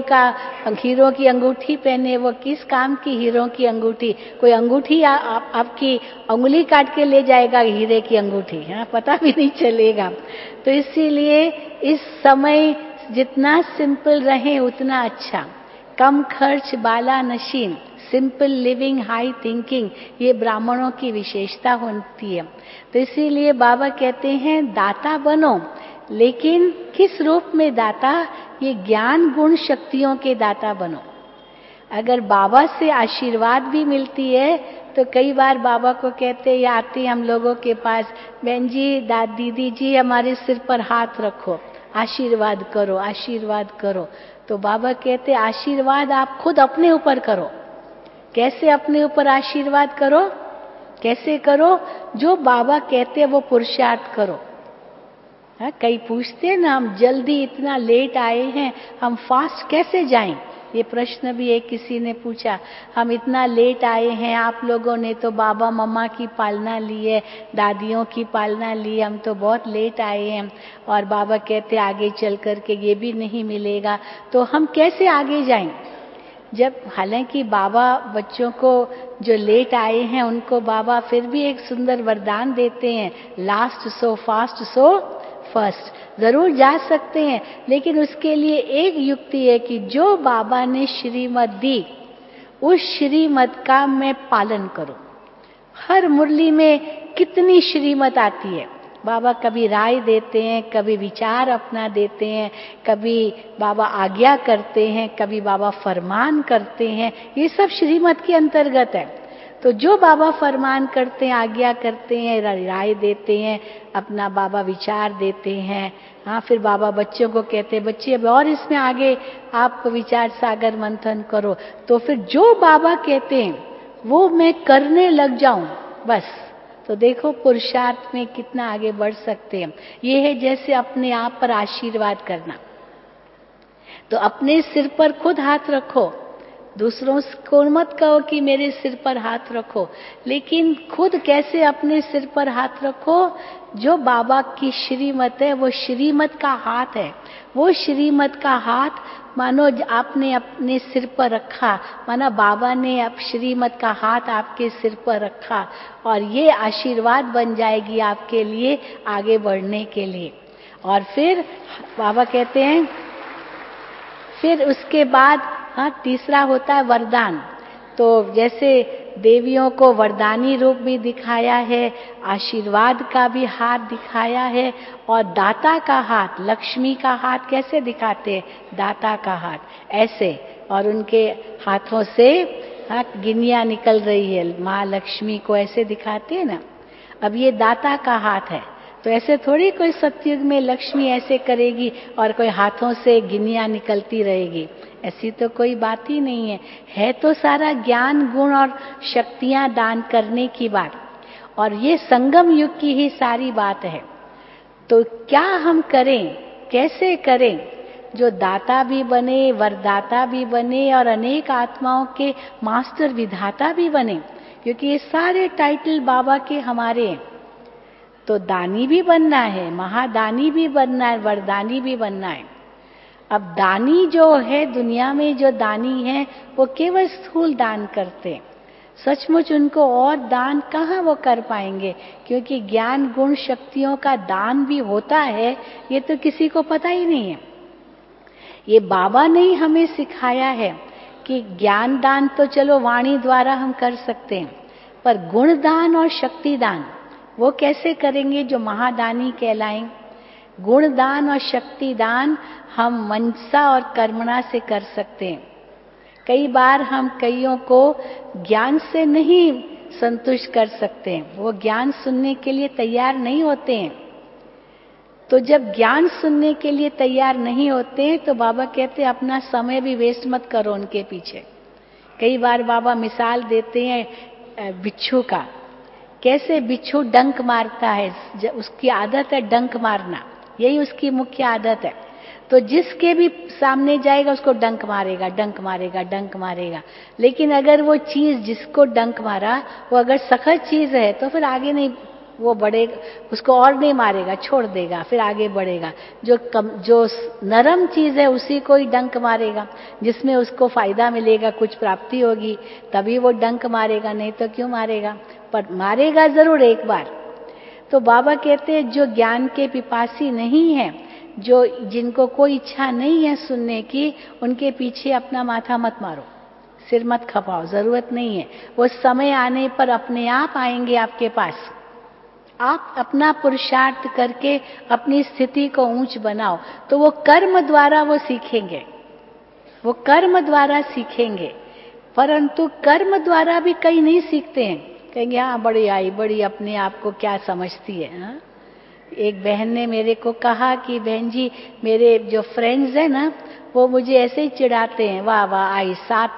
की अंगूठी पहने, वो किस काम की हीरो की अंगूठी? कोई अंगूठी आपकी उंगली काट के ले जाएगा, हीरे की अंगूठी, हाँ, पता भी नहीं चलेगा। तो इसीलिए इस समय जितना सिंपल रहे उतना अच्छा। कम खर्च बाला नशीन, सिंपल लिविंग हाई थिंकिंग, ये ब्राह्मणों की विशेषता होती है। तो इसीलिए बाबा कहते हैं दाता बनो, लेकिन किस रूप में दाता? ये ज्ञान गुण शक्तियों के दाता बनो। अगर बाबा से आशीर्वाद भी मिलती है, तो कई बार बाबा को कहते या आते हम लोगों के पास, बहन जी, दीदी जी, हमारे सिर पर हाथ रखो, आशीर्वाद करो, आशीर्वाद करो। तो बाबा कहते आशीर्वाद आप खुद अपने ऊपर करो। कैसे अपने ऊपर आशीर्वाद करो? कैसे करो? जो बाबा कहते हैं वो पुरुषार्थ करो। हाँ, कई पूछते हैं ना, हम जल्दी इतना लेट आए हैं, हम फास्ट कैसे जाएं? ये प्रश्न भी एक किसी ने पूछा, हम इतना लेट आए हैं, आप लोगों ने तो बाबा मम्मा की पालना ली है, दादियों की पालना ली, हम तो बहुत लेट आए हैं, और बाबा कहते आगे चल कर के ये भी नहीं मिलेगा, तो हम कैसे आगे जाएं? जब हालांकि बाबा बच्चों को जो लेट आए हैं उनको बाबा फिर भी एक सुंदर वरदान देते हैं, last so fast so first. जरूर जा सकते हैं, लेकिन उसके लिए एक युक्ति है कि जो बाबा ने श्रीमत दी उस श्रीमत का मैं पालन करूं। हर मुरली में कितनी श्रीमत आती है, बाबा कभी राय देते हैं, कभी विचार अपना देते हैं, कभी बाबा आज्ञा करते हैं, कभी बाबा फरमान करते हैं, ये सब श्रीमत के अंतर्गत है। तो जो बाबा फरमान करते हैं, आज्ञा करते हैं, राय देते हैं, अपना बाबा विचार देते हैं, हाँ, फिर बाबा बच्चों को कहते हैं बच्चे अब और इसमें आगे आप विचार सागर मंथन करो, तो फिर जो बाबा कहते हैं वो मैं करने लग जाऊं बस, तो देखो पुरुषार्थ में कितना आगे बढ़ सकते हैं। ये है जैसे अपने आप पर आशीर्वाद करना, तो अपने सिर पर खुद हाथ रखो, दूसरों को मत कहो कि मेरे सिर पर हाथ रखो, लेकिन खुद कैसे अपने सिर पर हाथ रखो? जो बाबा की श्रीमत है वो श्रीमत का हाथ है, वो श्रीमत का हाथ मानो आपने अपने सिर पर रखा, माना बाबा ने अब श्रीमत का हाथ आपके सिर पर रखा, और ये आशीर्वाद बन जाएगी आपके लिए आगे बढ़ने के लिए। और फिर बाबा कहते हैं, फिर उसके बाद हाँ तीसरा होता है वरदान। तो जैसे देवियों को वरदानी रूप भी दिखाया है, आशीर्वाद का भी हाथ दिखाया है, और दाता का हाथ, लक्ष्मी का हाथ कैसे दिखाते हैं? दाता का हाथ ऐसे, और उनके हाथों से हाँ गिनिया निकल रही है, माँ लक्ष्मी को ऐसे दिखाते हैं ना। अब ये दाता का हाथ है, तो ऐसे थोड़ी कोई सतयुग में लक्ष्मी ऐसे करेगी और कोई हाथों से गिनिया निकलती रहेगी, ऐसी तो कोई बात ही नहीं है तो सारा ज्ञान गुण और शक्तियां दान करने की बात, और ये संगम युग की ही सारी बात है। तो क्या हम करें, कैसे करें? जो दाता भी बने, वरदाता भी बने, और अनेक आत्माओं के मास्टर विधाता भी बने, क्योंकि ये सारे टाइटल बाबा के हमारे हैं। तो दानी भी बनना है, महादानी भी बनना है, वरदानी भी बनना है। अब दानी जो है, दुनिया में जो दानी है वो केवल स्थूल दान करते हैं, सचमुच उनको और दान कहाँ वो कर पाएंगे, क्योंकि ज्ञान गुण शक्तियों का दान भी होता है, ये तो किसी को पता ही नहीं है। ये बाबा ने ही हमें सिखाया है कि ज्ञान दान तो चलो वाणी द्वारा हम कर सकते हैं, पर गुण दान और शक्ति दान वो कैसे करेंगे जो महादानी कहलाएं? गुण दान और शक्ति दान हम मनसा और कर्मणा से कर सकते हैं। कई बार हम कईयों को ज्ञान से नहीं संतुष्ट कर सकते हैं, वो ज्ञान सुनने के लिए तैयार नहीं होते हैं। तो जब ज्ञान सुनने के लिए तैयार नहीं होते हैं तो बाबा कहते हैं अपना समय भी वेस्ट मत करो उनके पीछे। कई बार बाबा मिसाल देते हैं बिच्छू का, कैसे बिच्छू डंक मारता है, उसकी आदत है डंक मारना, यही उसकी मुख्य आदत है। तो जिसके भी सामने जाएगा उसको डंक मारेगा, डंक मारेगा, डंक मारेगा। लेकिन अगर वो चीज जिसको डंक मारा वो अगर सख्त चीज है तो फिर आगे नहीं वो बढ़ेगा, उसको और नहीं मारेगा, छोड़ देगा, फिर आगे बढ़ेगा। जो नरम चीज है उसी को ही डंक मारेगा, जिसमें उसको फायदा मिलेगा, कुछ प्राप्ति होगी, तभी वो डंक मारेगा, नहीं तो क्यों मारेगा, पर मारेगा जरूर एक बार। तो बाबा कहते हैं जो ज्ञान के पिपासी नहीं है, जो जिनको कोई इच्छा नहीं है सुनने की, उनके पीछे अपना माथा मत मारो, सिर मत खपाओ, जरूरत नहीं है। वो समय आने पर अपने आप आएंगे आपके पास। आप अपना पुरुषार्थ करके अपनी स्थिति को ऊंच बनाओ, तो वो कर्म द्वारा वो सीखेंगे, वो कर्म द्वारा सीखेंगे। परंतु कर्म द्वारा भी कई नहीं सीखते हैं, कहेंगे हाँ बड़ी आई, बड़ी अपने आप को क्या समझती है। हाँ? एक बहन ने मेरे को कहा कि बहन जी मेरे जो फ्रेंड्स हैं ना वो मुझे ऐसे ही चिढ़ाते हैं, वाह वाह आई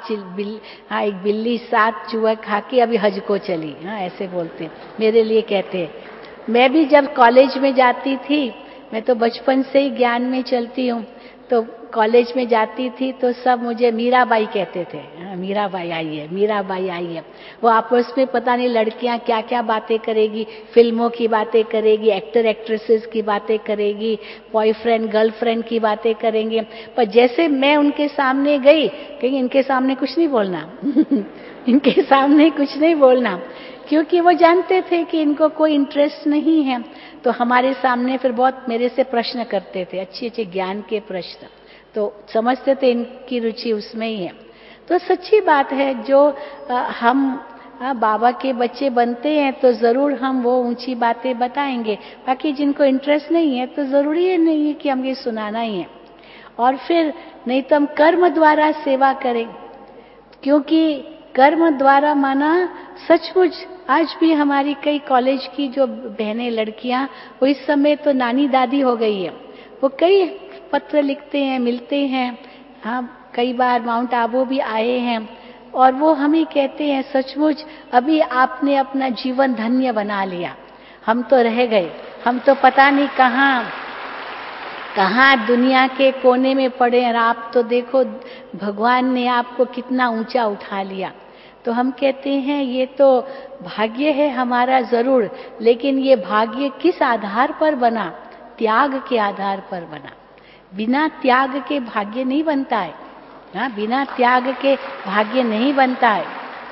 हाँ एक बिल्ली 7 चूहा खा के अभी हज को चली, हाँ ऐसे बोलते हैं मेरे लिए कहते हैं। मैं भी जब कॉलेज में जाती थी, मैं तो बचपन से ही ज्ञान में चलती हूँ, तो कॉलेज में जाती थी तो सब मुझे मीराबाई कहते थे। मीराबाई आई है, मीराबाई आई है। वो आपस में पता नहीं लड़कियां क्या क्या बातें करेगी, फिल्मों की बातें करेगी, एक्टर एक्ट्रेसेस की बातें करेगी, बॉयफ्रेंड गर्लफ्रेंड की बातें करेंगे। पर जैसे मैं उनके सामने गई, कहीं इनके सामने कुछ नहीं बोलना इनके सामने कुछ नहीं बोलना, क्योंकि वो जानते थे कि इनको कोई इंटरेस्ट नहीं है। तो हमारे सामने फिर बहुत मेरे से प्रश्न करते थे, अच्छे अच्छे ज्ञान के प्रश्न, तो समझते थे इनकी रुचि उसमें ही है। तो सच्ची बात है, जो हम बाबा के बच्चे बनते हैं तो जरूर हम वो ऊंची बातें बताएंगे। बाकी जिनको इंटरेस्ट नहीं है तो जरूरी है नहीं है कि हम ये सुनाना ही है। और फिर नहीं तो हम कर्म द्वारा सेवा करें, क्योंकि कर्म द्वारा माना सचमुच आज भी हमारी कई कॉलेज की जो बहनें लड़कियां, वो इस समय तो नानी दादी हो गई है, वो कई पत्र लिखते हैं, मिलते हैं। हाँ, कई बार माउंट आबू भी आए हैं और वो हमें कहते हैं सचमुच अभी आपने अपना जीवन धन्य बना लिया, हम तो रह गए, हम तो पता नहीं कहाँ दुनिया के कोने में पड़े हैं, आप तो देखो भगवान ने आपको कितना ऊंचा उठा लिया। तो हम कहते हैं ये तो भाग्य है हमारा जरूर, लेकिन ये भाग्य किस आधार पर बना? त्याग के आधार पर बना। बिना त्याग के भाग्य नहीं बनता है। हाँ, बिना त्याग के भाग्य नहीं बनता है।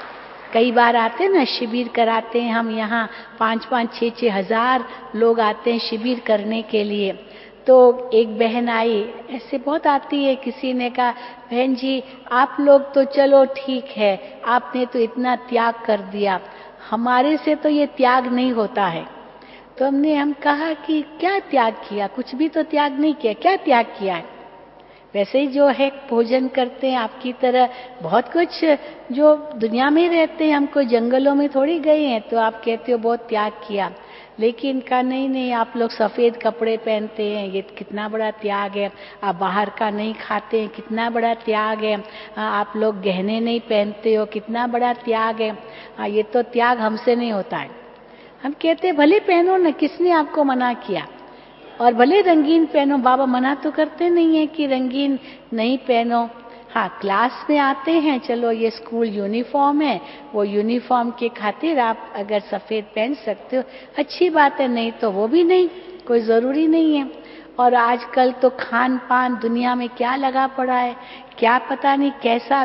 कई बार आते हैं ना, शिविर कराते हैं हम यहाँ, 5-5, 6-6 हजार लोग आते हैं शिविर करने के लिए। तो एक बहन आई, ऐसे बहुत आती है, किसी ने कहा बहन जी आप लोग तो चलो ठीक है, आपने तो इतना त्याग कर दिया, हमारे से तो ये त्याग नहीं होता है। तो हम कहा कि क्या त्याग किया? कुछ भी तो त्याग नहीं किया। क्या त्याग किया है? वैसे ही जो है भोजन करते हैं आपकी तरह, बहुत कुछ जो दुनिया में रहते हैं, हम कोई जंगलों में थोड़ी गए हैं। तो आप कहते हो बहुत त्याग किया, लेकिन कहा नहीं आप लोग सफेद कपड़े पहनते हैं, ये कितना बड़ा त्याग है। आप बाहर का नहीं खाते हैं, कितना बड़ा त्याग है। आप लोग गहने नहीं पहनते हो, कितना बड़ा त्याग है। ये तो त्याग हमसे नहीं होता है। हम कहते भले पहनो ना, किसने आपको मना किया? और भले रंगीन पहनो, बाबा मना तो करते नहीं है कि रंगीन नहीं पहनो। हाँ, क्लास में आते हैं, चलो ये स्कूल यूनिफॉर्म है, वो यूनिफॉर्म के खातिर आप अगर सफेद पहन सकते हो अच्छी बात है, नहीं तो वो भी नहीं, कोई जरूरी नहीं है। और आजकल तो खान पान दुनिया में क्या लगा पड़ा है, क्या पता नहीं कैसा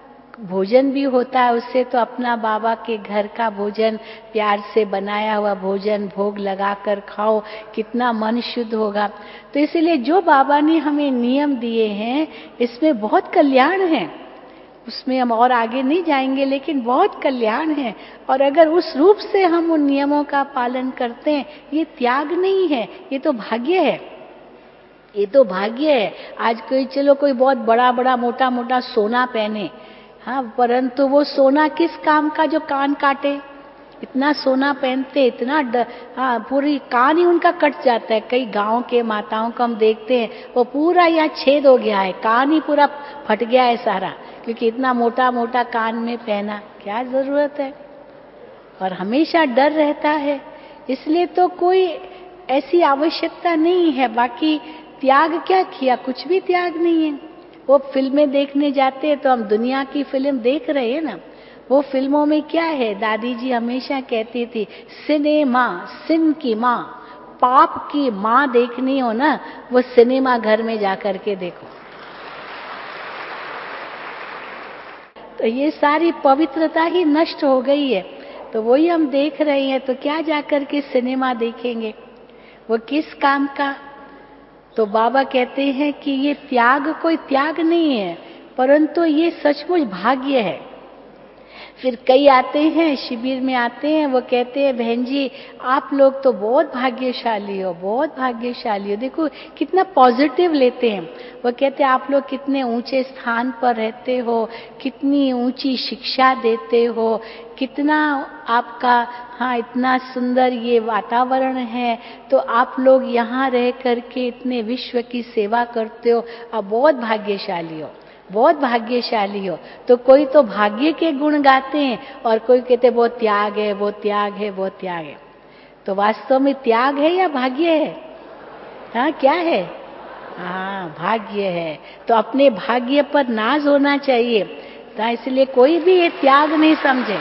भोजन भी होता है। उससे तो अपना बाबा के घर का भोजन, प्यार से बनाया हुआ भोजन भोग लगा कर खाओ, कितना मन शुद्ध होगा। तो इसलिए जो बाबा ने हमें नियम दिए हैं, इसमें बहुत कल्याण है। उसमें हम और आगे नहीं जाएंगे, लेकिन बहुत कल्याण है। और अगर उस रूप से हम उन नियमों का पालन करते हैं, ये त्याग नहीं है, ये तो भाग्य है। ये तो भाग्य है। आज कोई चलो कोई बहुत बड़ा बड़ा मोटा मोटा सोना पहने, हाँ, परंतु वो सोना किस काम का जो कान काटे? इतना सोना पहनते, इतना हाँ, पूरी कान ही उनका कट जाता है। कई गांव के माताओं को हम देखते हैं, वो पूरा यहाँ छेद हो गया है, कान ही पूरा फट गया है सारा, क्योंकि इतना मोटा मोटा कान में पहना। क्या जरूरत है? और हमेशा डर रहता है। इसलिए तो कोई ऐसी आवश्यकता नहीं है। बाकी त्याग क्या किया? कुछ भी त्याग नहीं है। वो फिल्में देखने जाते हैं तो हम दुनिया की फिल्म देख रहे हैं ना, वो फिल्मों में क्या है? दादी जी हमेशा कहती थी, सिनेमा, सिन की माँ, पाप की माँ देखनी हो ना, वो सिनेमा घर में जाकर के देखो। तो ये सारी पवित्रता ही नष्ट हो गई है। तो वही हम देख रहे हैं, तो क्या जाकर के सिनेमा देखेंगे? वो किस काम का? तो बाबा कहते हैं कि ये त्याग कोई त्याग नहीं है, परंतु ये सचमुच भाग्य है। फिर कई आते हैं, शिविर में आते हैं, वो कहते हैं बहन जी आप लोग तो बहुत भाग्यशाली हो, बहुत भाग्यशाली हो। देखो कितना पॉजिटिव लेते हैं। वो कहते हैं आप लोग कितने ऊंचे स्थान पर रहते हो, कितनी ऊंची शिक्षा देते हो, कितना आपका हाँ इतना सुंदर ये वातावरण है, तो आप लोग यहाँ रह करके इतने विश्व की सेवा करते हो, आप बहुत भाग्यशाली हो, बहुत भाग्यशाली हो। तो कोई तो भाग्य के गुण गाते हैं और कोई कहते वो त्याग है, वो त्याग है, वो त्याग है। तो वास्तव में त्याग है या भाग्य है? हाँ, क्या है? हाँ, भाग्य है। तो अपने भाग्य पर नाज होना चाहिए। तो इसलिए कोई भी ये त्याग नहीं समझे,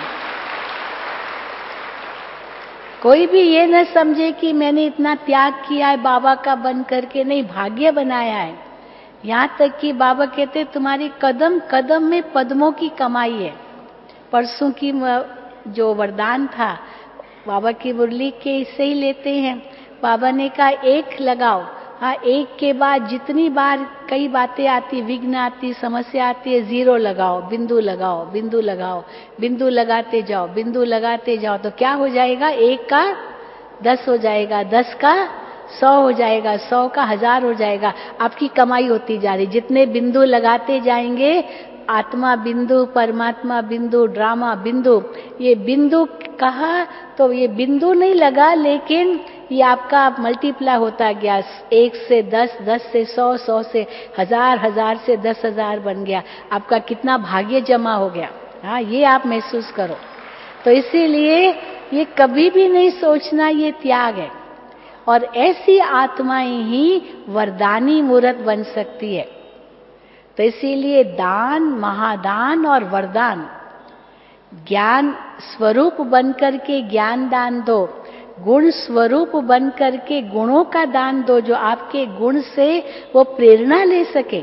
कोई भी ये न समझे कि मैंने इतना त्याग किया है बाबा का बन करके, नहीं, भाग्य बनाया है। यहाँ तक कि बाबा कहते तुम्हारी कदम कदम में पद्मों की कमाई है। परसों की जो वरदान था बाबा की मुरली के इससे ही लेते हैं। बाबा ने कहा एक लगाओ, हाँ, एक के बाद जितनी बार कई बातें आती, विघ्न आती, समस्या आती है, 0 लगाओ, बिंदु लगाओ, बिंदु लगाओ, बिंदु लगाते जाओ, बिंदु लगाते जाओ। तो क्या हो जाएगा? 1 का 10 हो जाएगा, 10 का 100 हो जाएगा, 100 का 1000 हो जाएगा। आपकी कमाई होती जा रही। जितने बिंदु लगाते जाएंगे, आत्मा बिंदु, परमात्मा बिंदु, ड्रामा बिंदु, ये बिंदु कहा तो ये बिंदु नहीं लगा, लेकिन ये आपका मल्टीप्लाई होता गया। 1 से 10, 10 से 100, 100 से 1000, 1000 से 10,000 बन गया। आपका कितना भाग्य जमा हो गया। हाँ, ये आप महसूस करो। तो इसीलिए ये कभी भी नहीं सोचना ये त्याग है। और ऐसी आत्माएं ही वरदानी मूर्त बन सकती है। तो इसीलिए दान, महादान और वरदान, ज्ञान स्वरूप बनकर के ज्ञान दान दो, गुण स्वरूप बन करके गुणों का दान दो, जो आपके गुण से वो प्रेरणा ले सके।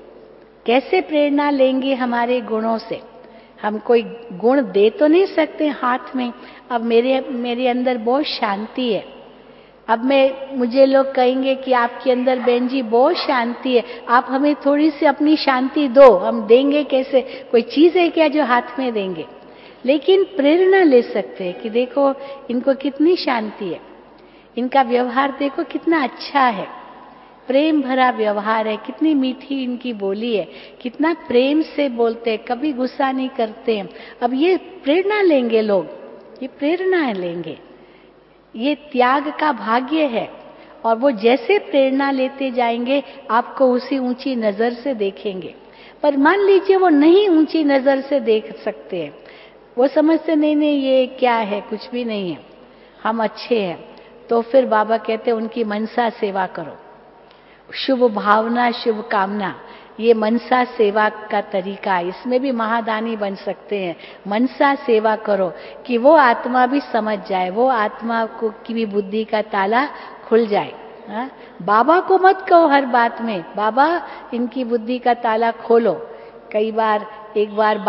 कैसे प्रेरणा लेंगे? हमारे गुणों से। हम कोई गुण दे तो नहीं सकते हाथ में। अब मेरे अंदर बहुत शांति है, अब मुझे लोग कहेंगे कि आपके अंदर बहन जी बहुत शांति है, आप हमें थोड़ी सी अपनी शांति दो। हम देंगे कैसे? कोई चीज है क्या जो हाथ में देंगे? लेकिन प्रेरणा ले सकते हैं कि देखो इनको कितनी शांति है, इनका व्यवहार देखो कितना अच्छा है, प्रेम भरा व्यवहार है, कितनी मीठी इनकी बोली है, कितना प्रेम से बोलते हैं, कभी गुस्सा नहीं करते हैं। अब ये प्रेरणा लेंगे लोग, ये प्रेरणा लेंगे, ये त्याग का भाग्य है। और वो जैसे प्रेरणा लेते जाएंगे आपको उसी ऊंची नजर से देखेंगे। पर मान लीजिए वो नहीं ऊंची नजर से देख सकते हैं, वो समझते नहीं ये क्या है, कुछ भी नहीं है, हम अच्छे हैं। तो फिर बाबा कहते हैं उनकी मनसा सेवा करो। शुभ भावना, शुभ कामना, ये मनसा सेवा का तरीका है। इसमें भी महादानी बन सकते हैं। मनसा सेवा करो कि वो आत्मा भी समझ जाए, वो आत्मा को की भी बुद्धि का ताला खुल जाए। हा? बाबा को मत कहो हर बात में, बाबा इनकी बुद्धि का ताला खोलो। कई बार, एक बार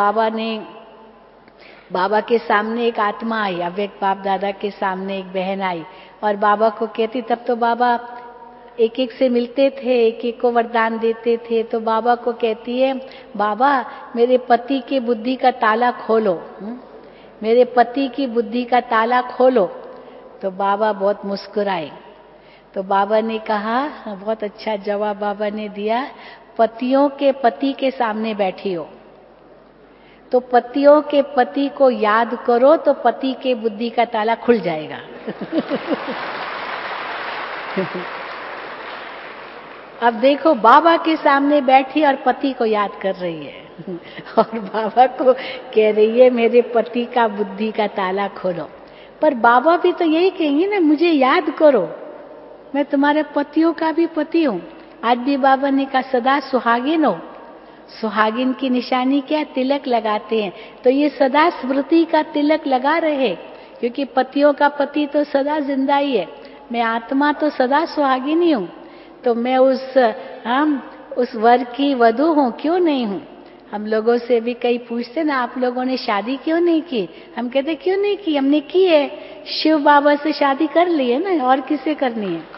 बाबा के सामने एक आत्मा आई, अव्यक्त बाप दादा के सामने एक बहन आई और बाबा को कहती, तब तो बाबा एक एक से मिलते थे, एक एक को वरदान देते थे। तो बाबा को कहती है, बाबा मेरे पति की बुद्धि का ताला खोलो, मेरे पति की बुद्धि का ताला खोलो। तो बाबा बहुत मुस्कुराए। तो बाबा ने कहा, बहुत अच्छा जवाब बाबा ने दिया, पतियों के पति के सामने बैठी हो तो पतियों के पति को याद करो तो पति के बुद्धि का ताला खुल जाएगा। अब देखो बाबा के सामने बैठी और पति को याद कर रही है और बाबा को कह रही है मेरे पति का बुद्धि का ताला खोलो। पर बाबा भी तो यही कहेंगे ना, मुझे याद करो, मैं तुम्हारे पतियों का भी पति हूँ। आज भी बाबा ने कहा सदा सुहागिन हो। सुहागिन की निशानी क्या? तिलक लगाते हैं। तो ये सदा स्मृति का तिलक लगा रहे, क्योंकि पतियों का पति तो सदा जिंदा ही है। मैं आत्मा तो सदा सुहागिन ही हूँ, तो मैं उस वर की वधू हूँ, क्यों नहीं हूँ। हम लोगों से भी कई पूछते ना, आप लोगों ने शादी क्यों नहीं की? हम कहते क्यों नहीं की, हमने की है, शिव बाबा से शादी कर ली है ना, और किसे करनी है।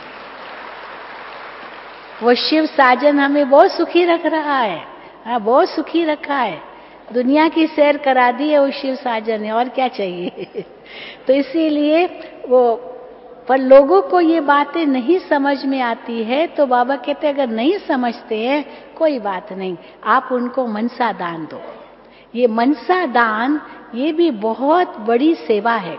वो शिव साजन हमें बहुत सुखी रख रहा है, हाँ बहुत सुखी रखा है, दुनिया की सैर करा दी है वो शिव साजन ने, और क्या चाहिए। तो इसीलिए वो, पर लोगों को ये बातें नहीं समझ में आती है। तो बाबा कहते अगर नहीं समझते हैं कोई बात नहीं, आप उनको मनसा दान दो। ये मनसा दान ये भी बहुत बड़ी सेवा है।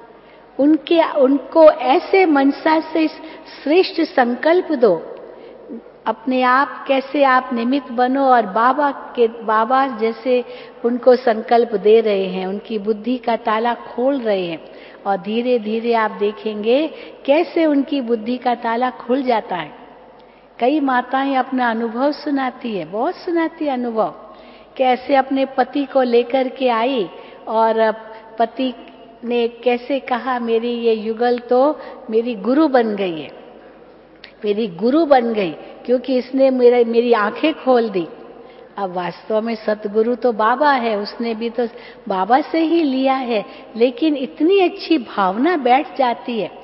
उनको ऐसे मनसा से श्रेष्ठ संकल्प दो, अपने आप कैसे आप निमित्त बनो और बाबा जैसे उनको संकल्प दे रहे हैं, उनकी बुद्धि का ताला खोल रहे हैं। और धीरे धीरे आप देखेंगे कैसे उनकी बुद्धि का ताला खुल जाता है। कई माताएं अपना अनुभव सुनाती है, बहुत सुनाती है अनुभव, कैसे अपने पति को लेकर के आई और पति ने कैसे कहा मेरी ये युगल तो मेरी गुरु बन गई है, मेरी गुरु बन गई क्योंकि इसने मेरी आंखें खोल दी। अब वास्तव में सतगुरु तो बाबा है, उसने भी तो बाबा से ही लिया है, लेकिन इतनी अच्छी भावना बैठ जाती है,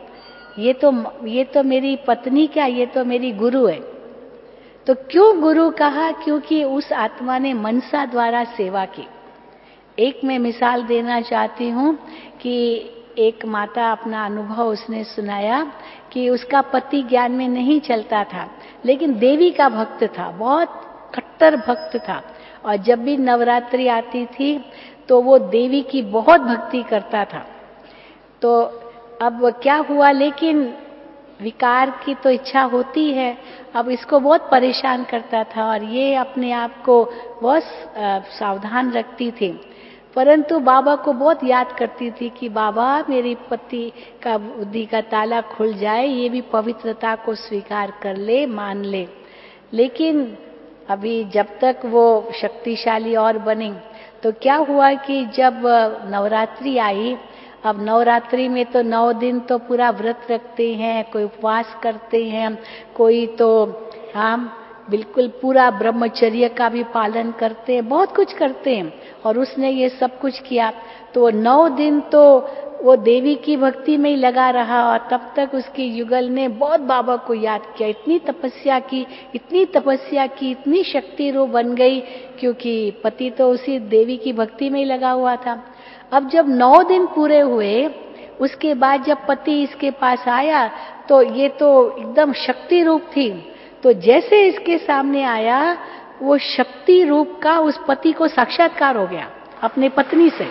ये तो मेरी पत्नी क्या, ये तो मेरी गुरु है। तो क्यों गुरु कहा? क्योंकि उस आत्मा ने मनसा द्वारा सेवा की। एक मैं मिसाल देना चाहती हूँ कि एक माता अपना अनुभव उसने सुनाया कि उसका पति ज्ञान में नहीं चलता था, लेकिन देवी का भक्त था, बहुत कट्टर भक्त था, और जब भी नवरात्रि आती थी तो वो देवी की बहुत भक्ति करता था। तो अब क्या हुआ, लेकिन विकार की तो इच्छा होती है, अब इसको बहुत परेशान करता था और ये अपने आप को बहुत सावधान रखती थी, परंतु बाबा को बहुत याद करती थी कि बाबा मेरी पति का बुद्धि का ताला खुल जाए, ये भी पवित्रता को स्वीकार कर ले, मान ले। लेकिन अभी जब तक वो शक्तिशाली और बनी, तो क्या हुआ कि जब नवरात्रि आई, अब नवरात्रि में तो 9 दिन तो पूरा व्रत रखते हैं, कोई उपवास करते हैं, कोई तो हम बिल्कुल पूरा ब्रह्मचर्य का भी पालन करते हैं, बहुत कुछ करते हैं। और उसने ये सब कुछ किया, तो 9 दिन तो वो देवी की भक्ति में ही लगा रहा, और तब तक उसकी युगल ने बहुत बाबा को याद किया, इतनी तपस्या की, इतनी तपस्या की, इतनी शक्ति रूप बन गई, क्योंकि पति तो उसी देवी की भक्ति में ही लगा हुआ था। अब जब 9 दिन पूरे हुए, उसके बाद जब पति इसके पास आया तो ये तो एकदम शक्ति रूप थी, तो जैसे इसके सामने आया, वो शक्ति रूप का उस पति को साक्षात्कार हो गया अपने पत्नी से,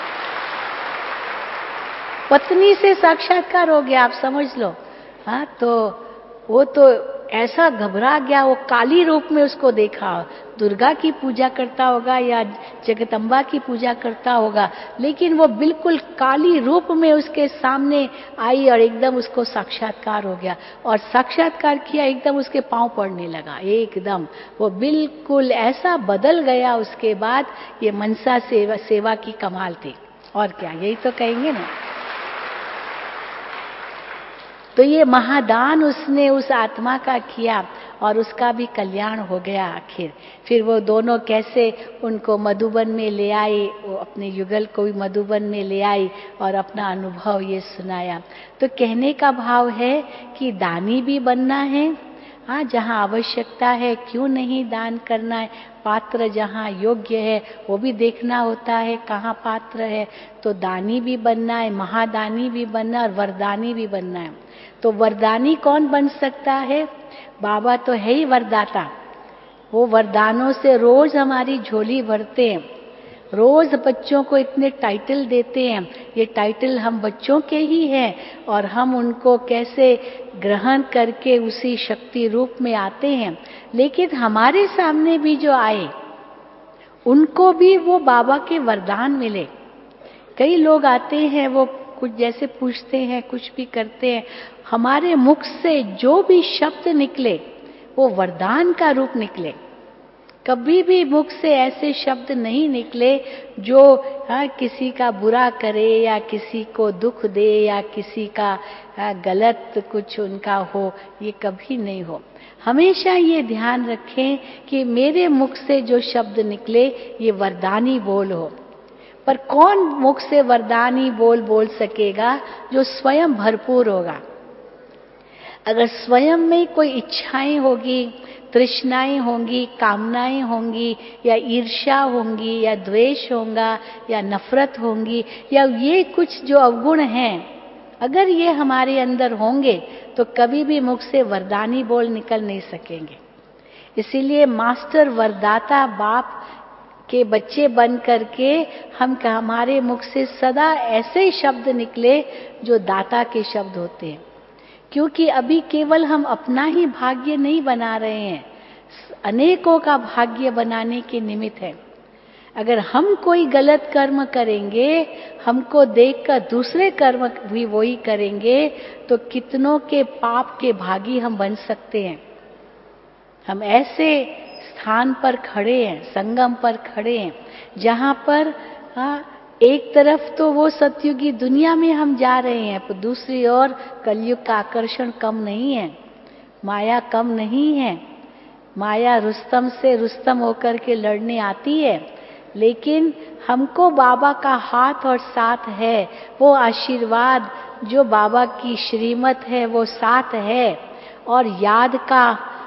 पत्नी से साक्षात्कार हो गया, आप समझ लो। हाँ, तो वो तो ऐसा घबरा गया, वो काली रूप में उसको देखा, दुर्गा की पूजा करता होगा या जगदम्बा की पूजा करता होगा, लेकिन वो बिल्कुल काली रूप में उसके सामने आई और एकदम उसको साक्षात्कार हो गया, और साक्षात्कार किया, एकदम उसके पांव पड़ने लगा, एकदम वो बिल्कुल ऐसा बदल गया। उसके बाद ये मनसा सेवा की कमाल थी, और क्या, यही तो कहेंगे ना। तो ये महादान उसने उस आत्मा का किया और उसका भी कल्याण हो गया आखिर। फिर वो दोनों कैसे उनको मधुबन में ले आई, वो अपने युगल को भी मधुबन में ले आई और अपना अनुभव ये सुनाया। तो कहने का भाव है कि दानी भी बनना है, हाँ, जहाँ आवश्यकता है क्यों नहीं दान करना है, पात्र जहाँ योग्य है वो भी देखना होता है कहाँ पात्र है, तो दानी भी बनना है, महादानी भी बनना है और वरदानी भी बनना है। तो वरदानी कौन बन सकता है? बाबा तो है ही वरदाता, वो वरदानों से रोज हमारी झोली भरते हैं, रोज बच्चों को इतने टाइटल देते हैं, ये टाइटल हम बच्चों के ही हैं, और हम उनको कैसे ग्रहण करके उसी शक्ति रूप में आते हैं। लेकिन हमारे सामने भी जो आए, उनको भी वो बाबा के वरदान मिले। कई लोग आते हैं, वो कुछ जैसे पूछते हैं, कुछ भी करते हैं, हमारे मुख से जो भी शब्द निकले वो वरदान का रूप निकले। कभी भी मुख से ऐसे शब्द नहीं निकले जो किसी का बुरा करे या किसी को दुख दे या किसी का गलत कुछ उनका हो, ये कभी नहीं हो। हमेशा ये ध्यान रखें कि मेरे मुख से जो शब्द निकले ये वरदानी बोल हो। पर कौन मुख से वरदानी बोल सकेगा? जो स्वयं भरपूर होगा। अगर स्वयं में कोई इच्छाएं होगी, तृष्णाएं होंगी, कामनाएं होंगी, या ईर्ष्या होंगी, या द्वेष होगा, या नफरत होंगी, या ये कुछ जो अवगुण हैं, अगर ये हमारे अंदर होंगे तो कभी भी मुख से वरदानी बोल निकल नहीं सकेंगे। इसीलिए मास्टर वरदाता बाप के बच्चे बन करके हमारे मुख से सदा ऐसे शब्द निकले जो दाता के शब्द होते हैं। क्योंकि अभी केवल हम अपना ही भाग्य नहीं बना रहे हैं, अनेकों का भाग्य बनाने के निमित्त है। अगर हम कोई गलत कर्म करेंगे, हमको देखकर दूसरे कर्म भी वही करेंगे, तो कितनों के पाप के भागी हम बन सकते हैं। हम ऐसे स्थान पर खड़े हैं, संगम पर खड़े हैं, जहाँ पर एक तरफ तो वो सतयुगी दुनिया में हम जा रहे हैं, पर दूसरी ओर कलयुग का आकर्षण कम नहीं है, माया कम नहीं है। माया रुस्तम से रुस्तम होकर के लड़ने आती है, लेकिन हमको बाबा का हाथ और साथ है, वो आशीर्वाद जो बाबा की श्रीमत है वो साथ है, और याद का,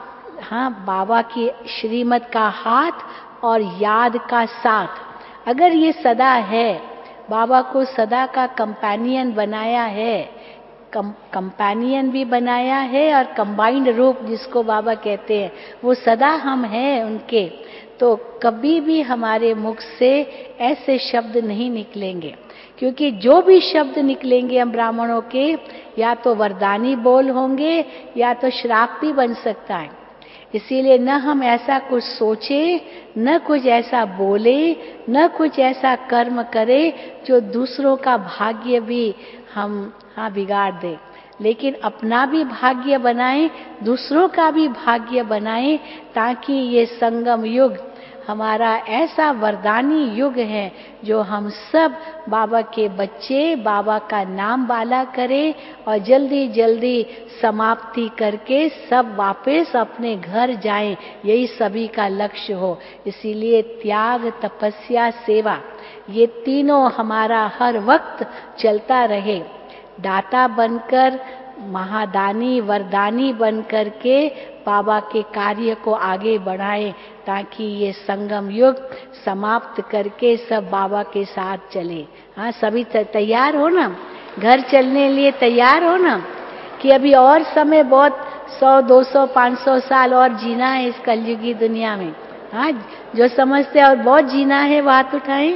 बाबा की श्रीमत का हाथ और याद का साथ अगर ये सदा है, बाबा को सदा का कंपेनियन बनाया है, कंपेनियन भी बनाया है, और कंबाइंड रूप जिसको बाबा कहते हैं, वो सदा हम हैं उनके, तो कभी भी हमारे मुख से ऐसे शब्द नहीं निकलेंगे, क्योंकि जो भी शब्द निकलेंगे हम ब्राह्मणों के, या तो वरदानी बोल होंगे या तो श्राप भी बन सकता है। इसीलिए न हम ऐसा कुछ सोचे, न कुछ ऐसा बोले, न कुछ ऐसा कर्म करे जो दूसरों का भाग्य भी हम बिगाड़ दे, लेकिन अपना भी भाग्य बनाएं, दूसरों का भी भाग्य बनाएं, ताकि ये संगम युग हमारा ऐसा वरदानी युग है जो हम सब बाबा के बच्चे बाबा का नाम वाला करें, और जल्दी जल्दी समाप्ति करके सब वापस अपने घर जाएं, यही सभी का लक्ष्य हो। इसीलिए त्याग, तपस्या, सेवा, ये तीनों हमारा हर वक्त चलता रहे। दाता बनकर, महादानी वरदानी बनकर के बाबा के कार्य को आगे बढ़ाएं, ताकि ये संगम युग समाप्त करके सब बाबा के साथ चले। सभी तैयार हो ना? घर चलने लिए तैयार हो ना? कि अभी और समय बहुत 100, 200, 500 साल और जीना है इस कलयुगी दुनिया में। जो समझते हैं और बहुत जीना है वो हाथ उठाएं।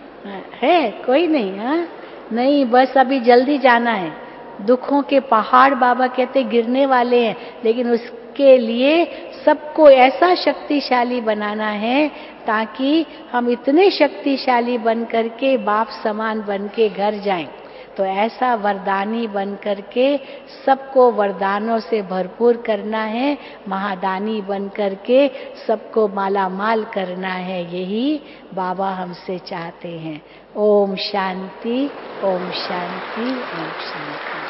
है कोई नहीं? नहीं, बस अभी जल्दी जाना है। दुखों के पहाड़ बाबा कहते गिरने वाले हैं, लेकिन उसके लिए सबको ऐसा शक्तिशाली बनाना है ताकि हम इतने शक्तिशाली बन करके बाप समान बन के घर जाएं। तो ऐसा वरदानी बन करके सबको वरदानों से भरपूर करना है, महादानी बन करके सबको मालामाल करना है, यही बाबा हमसे चाहते हैं। ओम शांति, ओम शांति, ओम शांति।